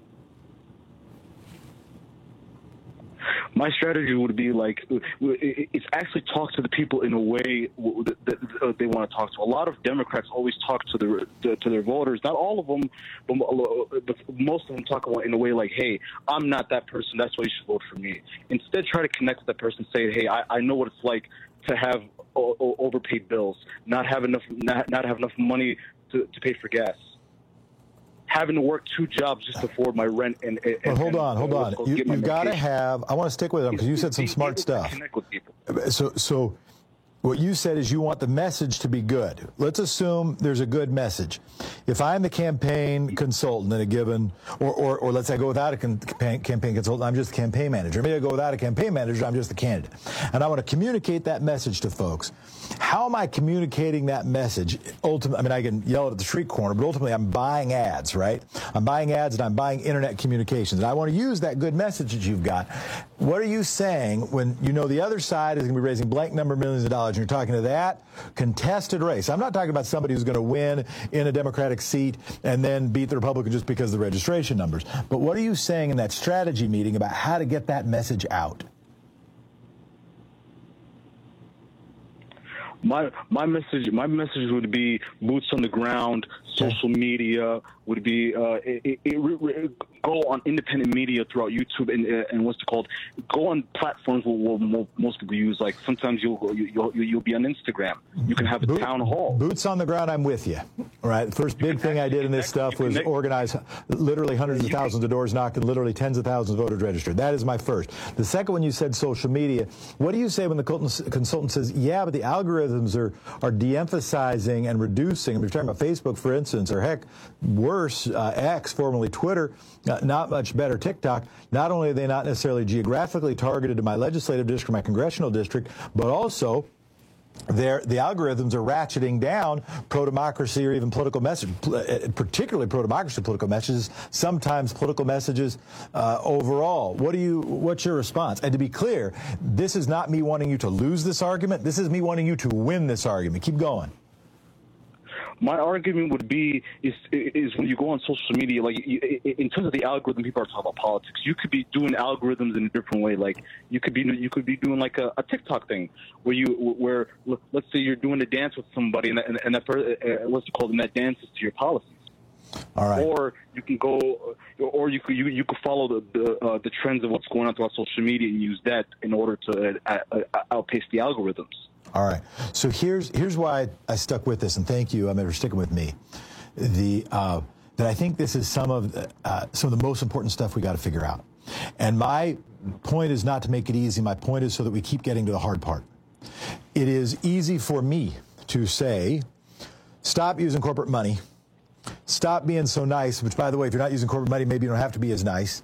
Speaker 5: My strategy would be it's actually talk to the people in a way that they want to talk to. A lot of Democrats always talk to their voters. Not all of them, but most of them talk about in a way like, "Hey, I'm not that person. That's why you should vote for me." Instead, try to connect with that person. Say, "Hey, I know what it's like to have overpaid bills, not have enough money to pay for gas." Having to work two jobs just to afford my rent and
Speaker 18: hold on. You've got to have. I want to stick with them because you said some smart stuff.
Speaker 5: Connect with people.
Speaker 18: So what you said is you want the message to be good. Let's assume there's a good message. If I'm the campaign consultant in a given, or let's say I go without a campaign consultant, I'm just the campaign manager. Maybe I go without a campaign manager, I'm just the candidate. And I want to communicate that message to folks. How am I communicating that message? Ultimately, I mean, I can yell it at the street corner, but ultimately I'm buying ads, right? I'm buying ads and I'm buying internet communications. And I want to use that good message that you've got. What are you saying when you know the other side is going to be raising blank number of millions of dollars and you're talking to that contested race? I'm not talking about somebody who's going to win in a Democratic seat and then beat the Republican just because of the registration numbers. But what are you saying in that strategy meeting about how to get that message out?
Speaker 5: My message would be boots on the ground. Social media would be go on independent media throughout YouTube and what's it called? Go on platforms where most people use. Like sometimes you'll be on Instagram. You can have a town hall.
Speaker 18: Boots on the ground. I'm with you. All right. The first big thing I did in this stuff was organize literally hundreds of thousands of doors knocked and literally tens of thousands of voters registered. That is my first. The second one, you said social media. What do you say when the consultant says, yeah, but the algorithms are de-emphasizing and reducing? If you're talking about Facebook, for instance, or heck, worse, X, formerly Twitter, not much better, TikTok. Not only are they not necessarily geographically targeted to my legislative district, my congressional district, but also the algorithms are ratcheting down pro-democracy or even political message, particularly pro-democracy political messages, sometimes political messages overall. What's your response? And to be clear, this is not me wanting you to lose this argument. This is me wanting you to win this argument. Keep going.
Speaker 5: My argument would be is when you go on social media, like in terms of the algorithm, people are talking about politics. You could be doing algorithms in a different way. Like you could be doing like a TikTok thing where let's say you're doing a dance with somebody and that what's it called, and that dance is to your policies.
Speaker 18: All right.
Speaker 5: Or you can go, or you could follow the trends of what's going on throughout social media and use that in order to outpace the algorithms.
Speaker 18: All right. So here's why I stuck with this, and thank you, for sticking with me. That I think this is some of the most important stuff we got to figure out. And my point is not to make it easy. My point is so that we keep getting to the hard part. It is easy for me to say, stop using corporate money. Stop being so nice, which, by the way, if you're not using corporate money, maybe you don't have to be as nice.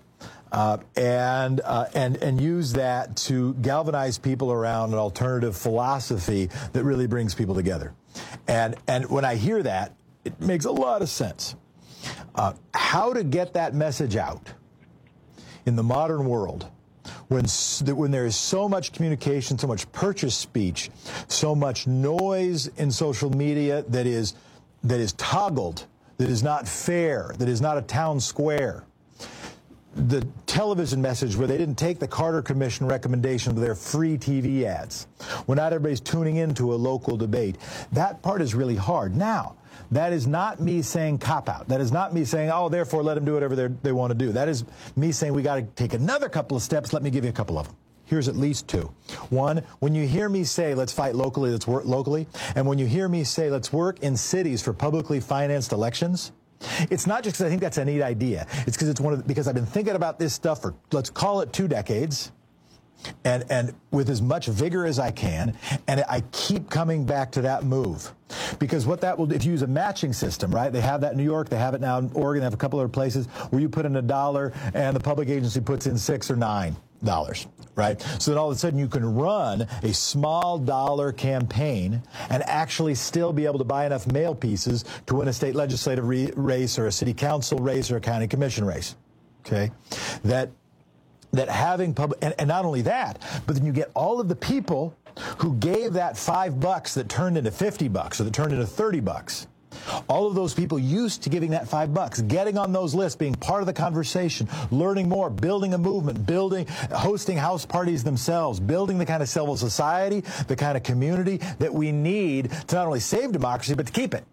Speaker 18: And use that to galvanize people around an alternative philosophy that really brings people together. And when I hear that, it makes a lot of sense. How to get that message out in the modern world, when there is so much communication, so much purchase speech, so much noise in social media that is toggled, that is not fair, that is not a town square. The television message where they didn't take the Carter Commission recommendation of their free TV ads, when not everybody's tuning into a local debate, that part is really hard. Now, that is not me saying cop-out. That is not me saying, oh, therefore let them do whatever they want to do. That is me saying we got to take another couple of steps. Let me give you a couple of them. Here's at least two. One, when you hear me say, let's fight locally, let's work locally, and when you hear me say, let's work in cities for publicly financed elections, it's not just because I think that's a neat idea. It's because because I've been thinking about this stuff for, let's call it 2 decades, and with as much vigor as I can, and I keep coming back to that move. Because what that will do, if you use a matching system, right? They have that in New York, they have it now in Oregon, they have a couple other places where you put in $1 and the public agency puts in $6 or $9, right? So then all of a sudden you can run a small dollar campaign and actually still be able to buy enough mail pieces to win a state legislative race or a city council race or a county commission race, okay? That having public, and not only that, but then you get all of the people who gave that $5 that turned into $50 or that turned into $30. All of those people used to giving that $5, getting on those lists, being part of the conversation, learning more, building a movement, hosting house parties themselves, building the kind of civil society, the kind of community that we need to not only save democracy, but to keep it.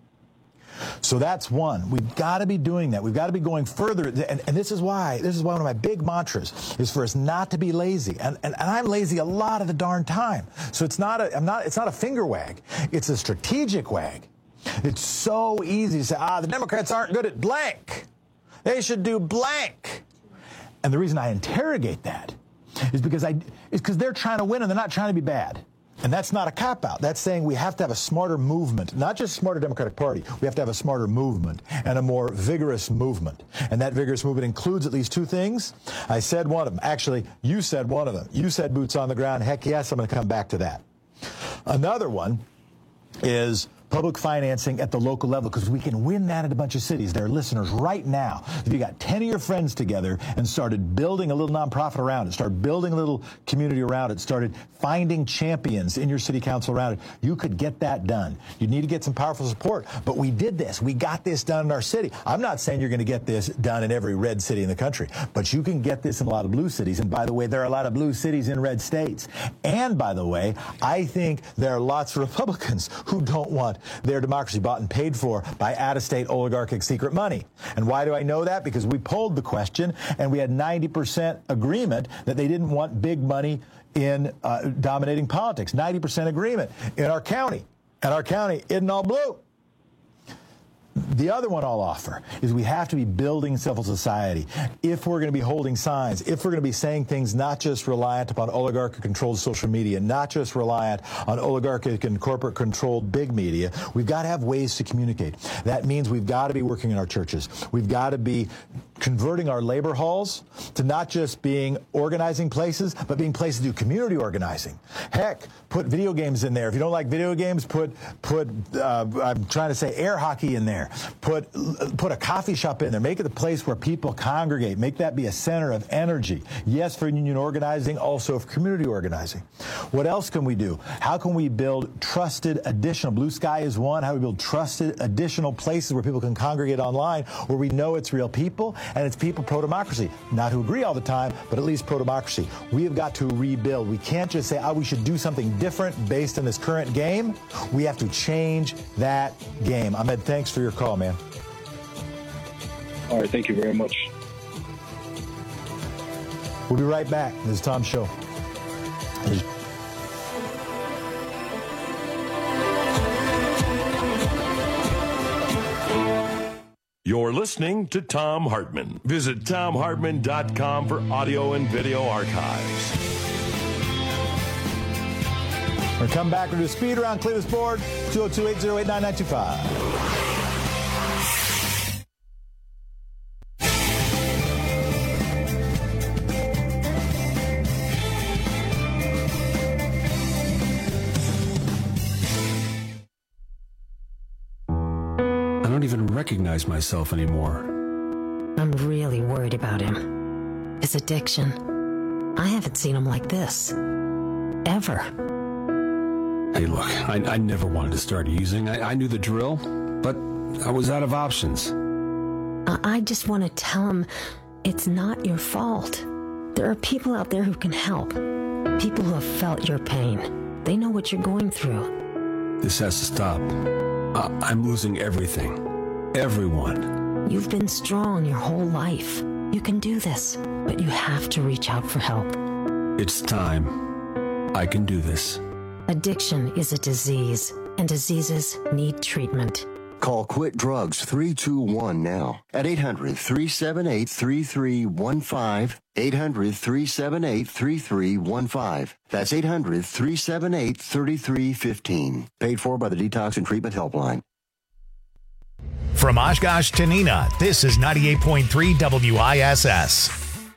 Speaker 18: So that's one. We've got to be doing that. We've got to be going further. And this is why one of my big mantras is for us not to be lazy. And I'm lazy a lot of the darn time. So it's not a finger wag. It's a strategic wag. It's so easy to say, the Democrats aren't good at blank. They should do blank. And the reason I interrogate that is because they're trying to win and they're not trying to be bad. And that's not a cop-out. That's saying we have to have a smarter movement, not just a smarter Democratic Party. We have to have a smarter movement and a more vigorous movement. And that vigorous movement includes at least 2 things. I said one of them. Actually, you said one of them. You said boots on the ground. Heck yes, I'm going to come back to that. Another one is public financing at the local level, because we can win that in a bunch of cities. There are listeners right now. If you got 10 of your friends together and started building a little nonprofit around it, started building a little community around it, started finding champions in your city council around it, you could get that done. You need to get some powerful support. But we did this. We got this done in our city. I'm not saying you're going to get this done in every red city in the country, but you can get this in a lot of blue cities. And by the way, there are a lot of blue cities in red states. And by the way, I think there are lots of Republicans who don't want their democracy bought and paid for by out-of-state oligarchic secret money. And why do I know that? Because we polled the question, and we had 90% agreement that they didn't want big money in dominating politics. 90% agreement in our county. And our county isn't all blue. The other one I'll offer is we have to be building civil society. If we're going to be holding signs, if we're going to be saying things not just reliant upon oligarchic-controlled social media, not just reliant on oligarchic and corporate-controlled big media, we've got to have ways to communicate. That means we've got to be working in our churches. We've got to be converting our labor halls to not just being organizing places, but being places to do community organizing. Heck, put video games in there. If you don't like video games, put I'm trying to say air hockey in there. Put a coffee shop in there. Make it a place where people congregate. Make that be a center of energy. Yes, for union organizing, also for community organizing. What else can we do? How can we build trusted additional? Blue Sky is one. How do we build trusted additional places where people can congregate online, where we know it's real people and it's people pro-democracy. Not who agree all the time, but at least pro-democracy. We have got to rebuild. We can't just say, we should do something different based on this current game. We have to change that game. Ahmed, thanks for your call, man.
Speaker 5: All right, thank you very much.
Speaker 18: We'll be right back. This is Tom's show.
Speaker 17: You're listening to Thom Hartmann. Visit ThomHartmann.com for audio and video archives.
Speaker 18: We'll come back with a speed around Cleveland's board, 202-808-9925.
Speaker 8: I don't even recognize myself anymore.
Speaker 9: I'm really worried about him. is addiction. I haven't seen them like this. Ever.
Speaker 14: Hey, look, I never wanted to start using. I knew the drill, but I was out of options.
Speaker 9: I just want to tell them it's not your fault. There are people out there who can help. People who have felt your pain. They know what you're going through.
Speaker 14: This has to stop. I'm losing everything. Everyone.
Speaker 9: You've been strong your whole life. You can do this, but you have to reach out for help.
Speaker 14: It's time. I can do this.
Speaker 9: Addiction is a disease, and diseases need treatment.
Speaker 19: Call Quit Drugs 321 now at 800-378-3315. 800-378-3315. That's 800-378-3315. Paid for by the Detox and Treatment Helpline.
Speaker 1: From Oshkosh to Neenah, this is 98.3 WISS.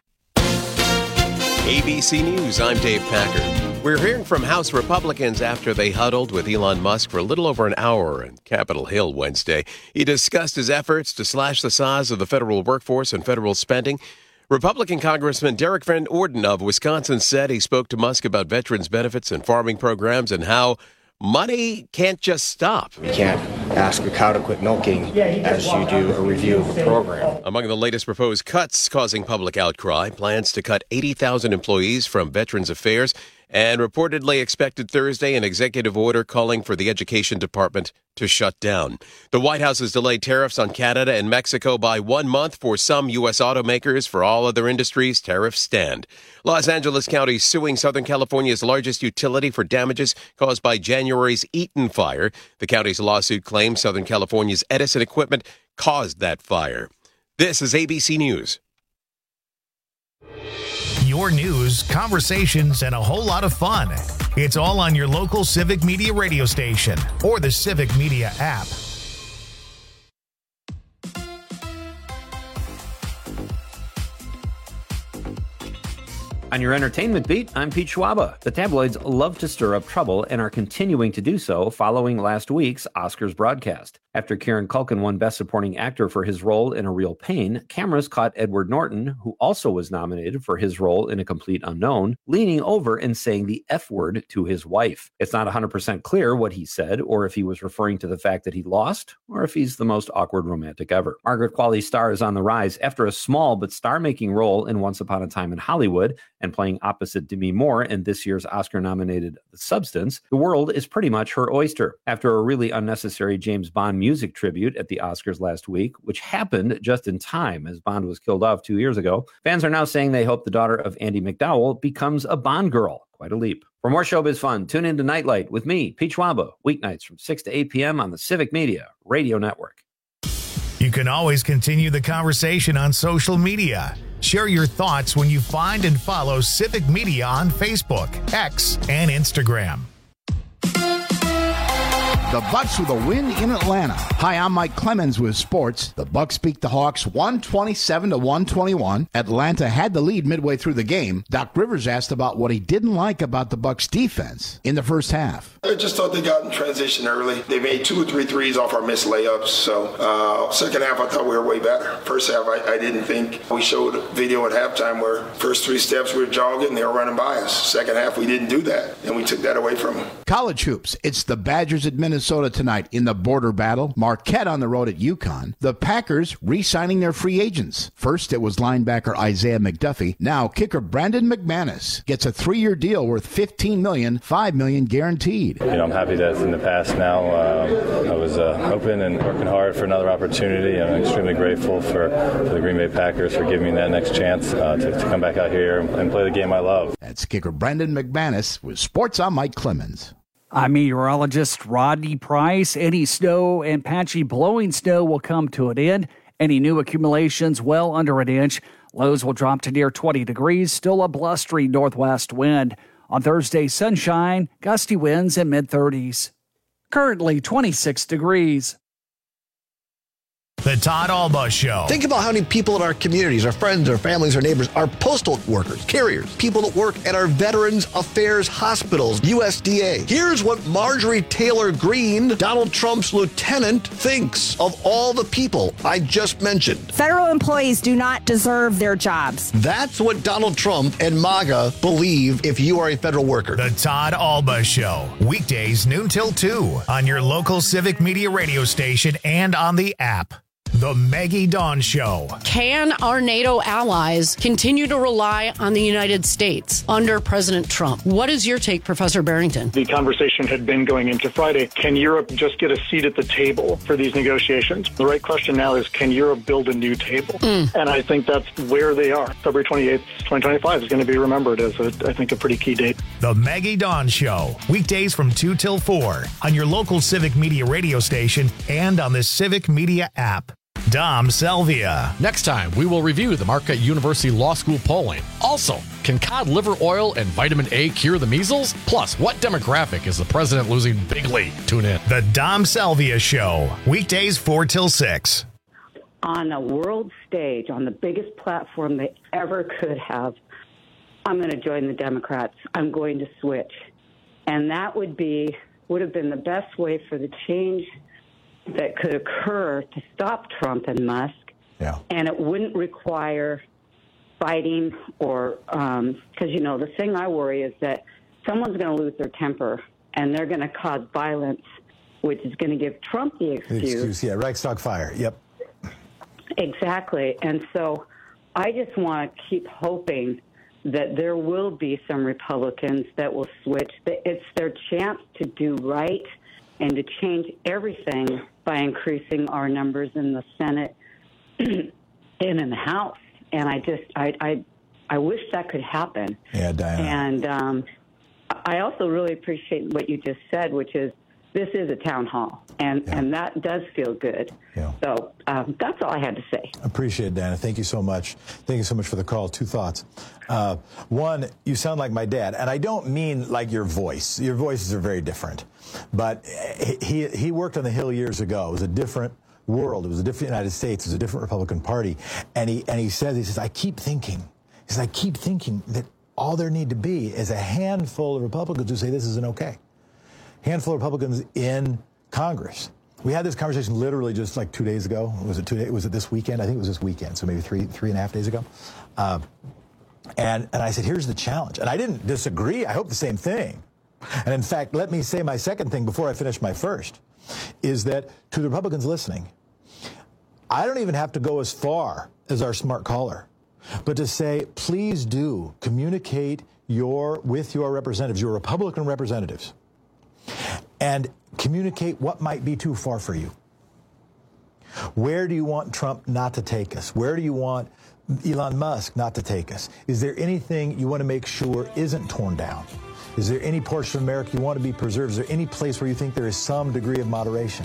Speaker 20: ABC News, I'm Dave Packard. We're hearing from House Republicans after they huddled with Elon Musk for a little over an hour in Capitol Hill Wednesday. He discussed his efforts to slash the size of the federal workforce and federal spending. Republican Congressman Derek Van Orden of Wisconsin said he spoke to Musk about veterans' benefits and farming programs and how money can't just stop.
Speaker 22: You can't ask a cow to quit milking as you do a review of the program.
Speaker 20: Among the latest proposed cuts causing public outcry, plans to cut 80,000 employees from Veterans Affairs, and reportedly expected Thursday an executive order calling for the Education Department to shut down. The White House has delayed tariffs on Canada and Mexico by 1 month for some U.S. automakers. For all other industries, tariffs stand. Los Angeles County suing Southern California's largest utility for damages caused by January's Eaton fire. The county's lawsuit claims Southern California's Edison equipment caused that fire. This is ABC News.
Speaker 1: Your news, conversations, and a whole lot of fun. It's all on your local Civic Media radio station or the Civic Media app.
Speaker 26: On your entertainment beat, I'm Pete Schwaba. The tabloids love to stir up trouble and are continuing to do so following last week's Oscars broadcast. After Kieran Culkin won Best Supporting Actor for his role in A Real Pain, cameras caught Edward Norton, who also was nominated for his role in A Complete Unknown, leaning over and saying the F word to his wife. It's not 100% clear what he said, or if he was referring to the fact that he lost, or if he's the most awkward romantic ever. Margaret Qualley's star is on the rise after a small but star-making role in Once Upon a Time in Hollywood, and playing opposite Demi Moore in this year's Oscar-nominated The Substance. The world is pretty much her oyster. After a really unnecessary James Bond music tribute at the Oscars last week, which happened just in time as Bond was killed off 2 years ago, fans are now saying they hope the daughter of Andy McDowell becomes a Bond girl. Quite a leap. For more showbiz fun, tune in to Nightlight with me, Pete Schwaba, weeknights from 6 to 8 p.m. on the Civic Media Radio Network.
Speaker 1: You can always continue the conversation on social media. Share your thoughts when you find and follow Civic Media on Facebook, X, and Instagram.
Speaker 27: The Bucks with a win in Atlanta. Hi, I'm Mike Clemens with sports. The Bucks beat the Hawks 127-121. Atlanta had the lead midway through the game. Doc Rivers asked about what he didn't like about the Bucks defense in the first half.
Speaker 28: I just thought they got in transition early. They made 2 or 3 threes off our missed layups. So second half, I thought we were way better. First half, I didn't think. We showed a video at halftime where first 3 steps we were jogging, they were running by us. Second half, we didn't do that, and we took that away from them.
Speaker 27: College hoops. It's the Badgers at Minnesota tonight in the border battle. Marquette on the road at UConn. The Packers re-signing their free agents. First, it was linebacker Isaiah McDuffie. Now, kicker Brandon McManus gets a 3-year deal worth $15 million, $5 million guaranteed.
Speaker 29: I'm happy that it's in the past now. I was hoping and working hard for another opportunity. I'm extremely grateful for the Green Bay Packers for giving me that next chance to come back out here and play the game I love.
Speaker 27: That's kicker Brandon McManus with Sports. I'm Mike Clemens.
Speaker 30: I'm meteorologist Rodney Price. Any snow and patchy blowing snow will come to an end. Any new accumulations well under an inch. Lows will drop to near 20 degrees, still a blustery northwest wind. On Thursday, sunshine, gusty winds in mid-30s. Currently 26 degrees.
Speaker 1: The Todd Alba Show.
Speaker 2: Think about how many people in our communities, our friends, our families, our neighbors, are postal workers, carriers, people that work at our Veterans Affairs hospitals, USDA. Here's what Marjorie Taylor Greene, Donald Trump's lieutenant, thinks of all the people I just mentioned.
Speaker 3: Federal employees do not deserve their jobs.
Speaker 2: That's what Donald Trump and MAGA believe if you are a federal worker.
Speaker 1: The Todd Alba Show. Weekdays noon till 2 on your local Civic Media radio station and on the app. The Maggie Dawn Show.
Speaker 4: Can our NATO allies continue to rely on the United States under President Trump? What is your take, Professor Barrington?
Speaker 6: The conversation had been going into Friday. Can Europe just get a seat at the table for these negotiations? The right question now is, can Europe build a new table? And I think that's where they are. February 28th, 2025 is going to be remembered as, I think, a pretty key date.
Speaker 1: The Maggie Dawn Show. Weekdays from 2 till 4 on your local Civic Media radio station and on the Civic Media app. Dom Salvia.
Speaker 11: Next time, we will review the Marquette University Law School polling. Also, can cod liver oil and vitamin A cure the measles? Plus, what demographic is the president losing bigly? Tune in.
Speaker 1: The Dom Salvia Show. Weekdays 4 till 6.
Speaker 7: On a world stage, on the biggest platform they ever could have, I'm going to join the Democrats. I'm going to switch. And that would have been the best way for the change that could occur to stop Trump and Musk.
Speaker 18: Yeah.
Speaker 7: And it wouldn't require fighting or, because, the thing I worry is that someone's going to lose their temper and they're going to cause violence, which is going to give Trump the excuse.
Speaker 18: Yeah, Reichstag fire. Yep.
Speaker 7: Exactly. And so I just want to keep hoping that there will be some Republicans that will switch. It's their chance to do right and to change everything by increasing our numbers in the Senate and in the House. And I wish that could happen.
Speaker 18: Yeah, Diana.
Speaker 7: And I also really appreciate what you just said, which is this is a town hall, and that does feel good.
Speaker 18: Yeah.
Speaker 7: So that's all I had to say.
Speaker 18: Appreciate it, Diana. Thank you so much. Thank you so much for the call. Two thoughts. One, you sound like my dad, and I don't mean like your voice. Your voices are very different. But he worked on the Hill years ago. It was a different world. It was a different United States. It was a different Republican Party. And he says, I keep thinking that all there need to be is a handful of Republicans who say this isn't okay. Handful of Republicans in Congress. We had this conversation literally just like 2 days ago. Was it 2 days? Was it this weekend? I think it was this weekend. So maybe three and a half days ago. And I said, here's the challenge. And I didn't disagree. I hope the same thing. And in fact, let me say my second thing before I finish my first, is that to the Republicans listening, I don't even have to go as far as our smart caller, but to say, please do communicate with your representatives, your Republican representatives, and communicate what might be too far for you. Where do you want Trump not to take us? Where do you want Elon Musk not to take us? Is there anything you want to make sure isn't torn down? Is there any portion of America you want to be preserved? Is there any place where you think there is some degree of moderation?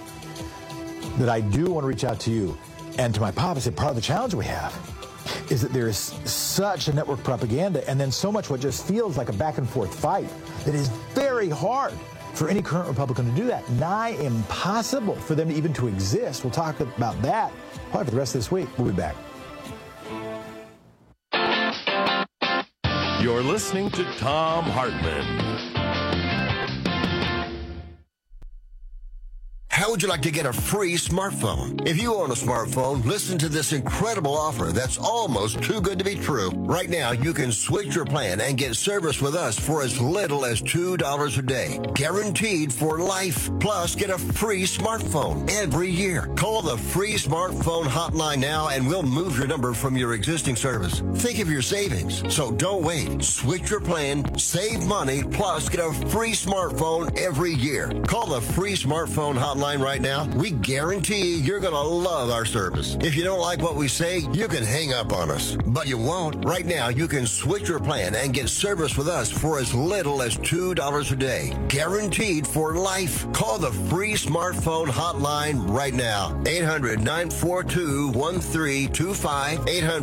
Speaker 18: That I do want to reach out to you. And to my pop, I said, part of the challenge we have is that there is such a network propaganda and then so much what just feels like a back and forth fight that is very hard for any current Republican to do that. Nigh impossible for them even to exist. We'll talk about that probably for the rest of this week. We'll be back.
Speaker 17: You're listening to Thom Hartmann.
Speaker 19: How would you like to get a free smartphone? If you own a smartphone, listen to this incredible offer that's almost too good to be true. Right now, you can switch your plan and get service with us for as little as $2 a day. Guaranteed for life. Plus, get a free smartphone every year. Call the free smartphone hotline now and we'll move your number from your existing service. Think of your savings. So don't wait. Switch your plan, save money, plus get a free smartphone every year. Call the free smartphone hotline right now. We guarantee you're going to love our service. If you don't like what we say, you can hang up on us. But you won't. Right now, you can switch your plan and get service with us for as little as $2 a day. Guaranteed for life. Call the free smartphone hotline right now. 800-942-1325.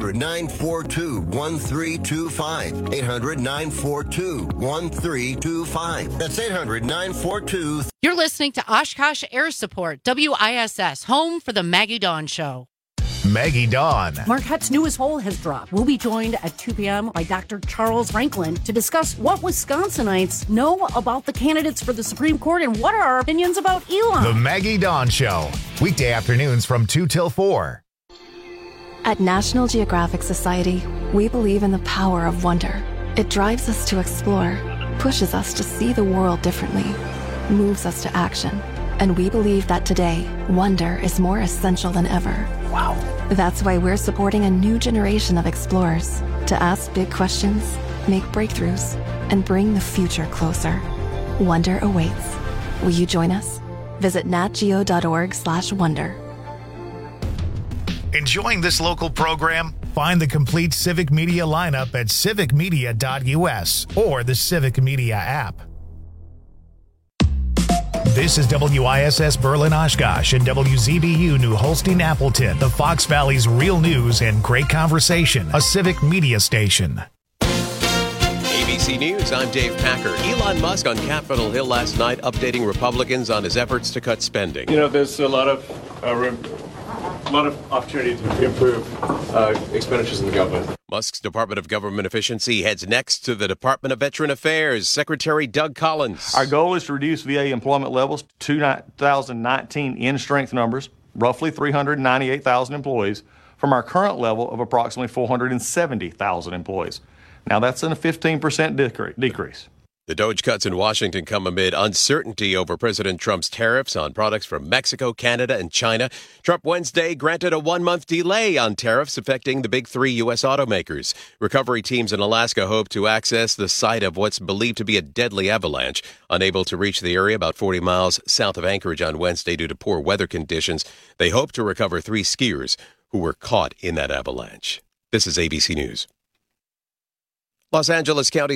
Speaker 19: 800-942-1325. 800-942-1325. That's 800-942
Speaker 4: You're listening to Oshkosh Air Support, WISS, home for the Maggie Dawn Show.
Speaker 1: Maggie Dawn.
Speaker 4: Marquette's newest poll has dropped. We'll be joined at 2 p.m. by Dr. Charles Franklin to discuss what Wisconsinites know about the candidates for the Supreme Court and what are our opinions about Elon.
Speaker 1: The Maggie Dawn Show, weekday afternoons from 2 till 4.
Speaker 5: At National Geographic Society, we believe in the power of wonder. It drives us to explore, pushes us to see the world differently, moves us to action. And we believe that today, wonder is more essential than ever. Wow. That's why we're supporting a new generation of explorers to ask big questions, make breakthroughs, and bring the future closer. Wonder awaits. Will you join us? Visit natgeo.org/wonder.
Speaker 1: Enjoying this local program? Find the complete Civic Media lineup at civicmedia.us or the Civic Media app. This is WISS Berlin Oshkosh and WZBU New Holstein Appleton, the Fox Valley's real news and great conversation, a Civic Media station.
Speaker 20: ABC News, I'm Dave Packer. Elon Musk on Capitol Hill last night updating Republicans on his efforts to cut spending.
Speaker 10: You know, there's a lot of opportunity to improve expenditures in the government.
Speaker 20: Musk's Department of Government Efficiency heads next to the Department of Veteran Affairs. Secretary Doug Collins.
Speaker 12: Our goal is to reduce VA employment levels to 2019 in-strength numbers, roughly 398,000 employees, from our current level of approximately 470,000 employees. Now, that's a 15% decrease.
Speaker 20: The DOGE cuts in Washington come amid uncertainty over President Trump's tariffs on products from Mexico, Canada, and China. Trump Wednesday granted a 1-month delay on tariffs affecting the big three U.S. automakers. Recovery teams in Alaska hope to access the site of what's believed to be a deadly avalanche. Unable to reach the area about 40 miles south of Anchorage on Wednesday due to poor weather conditions, they hope to recover 3 skiers who were caught in that avalanche. This is ABC News. Los Angeles County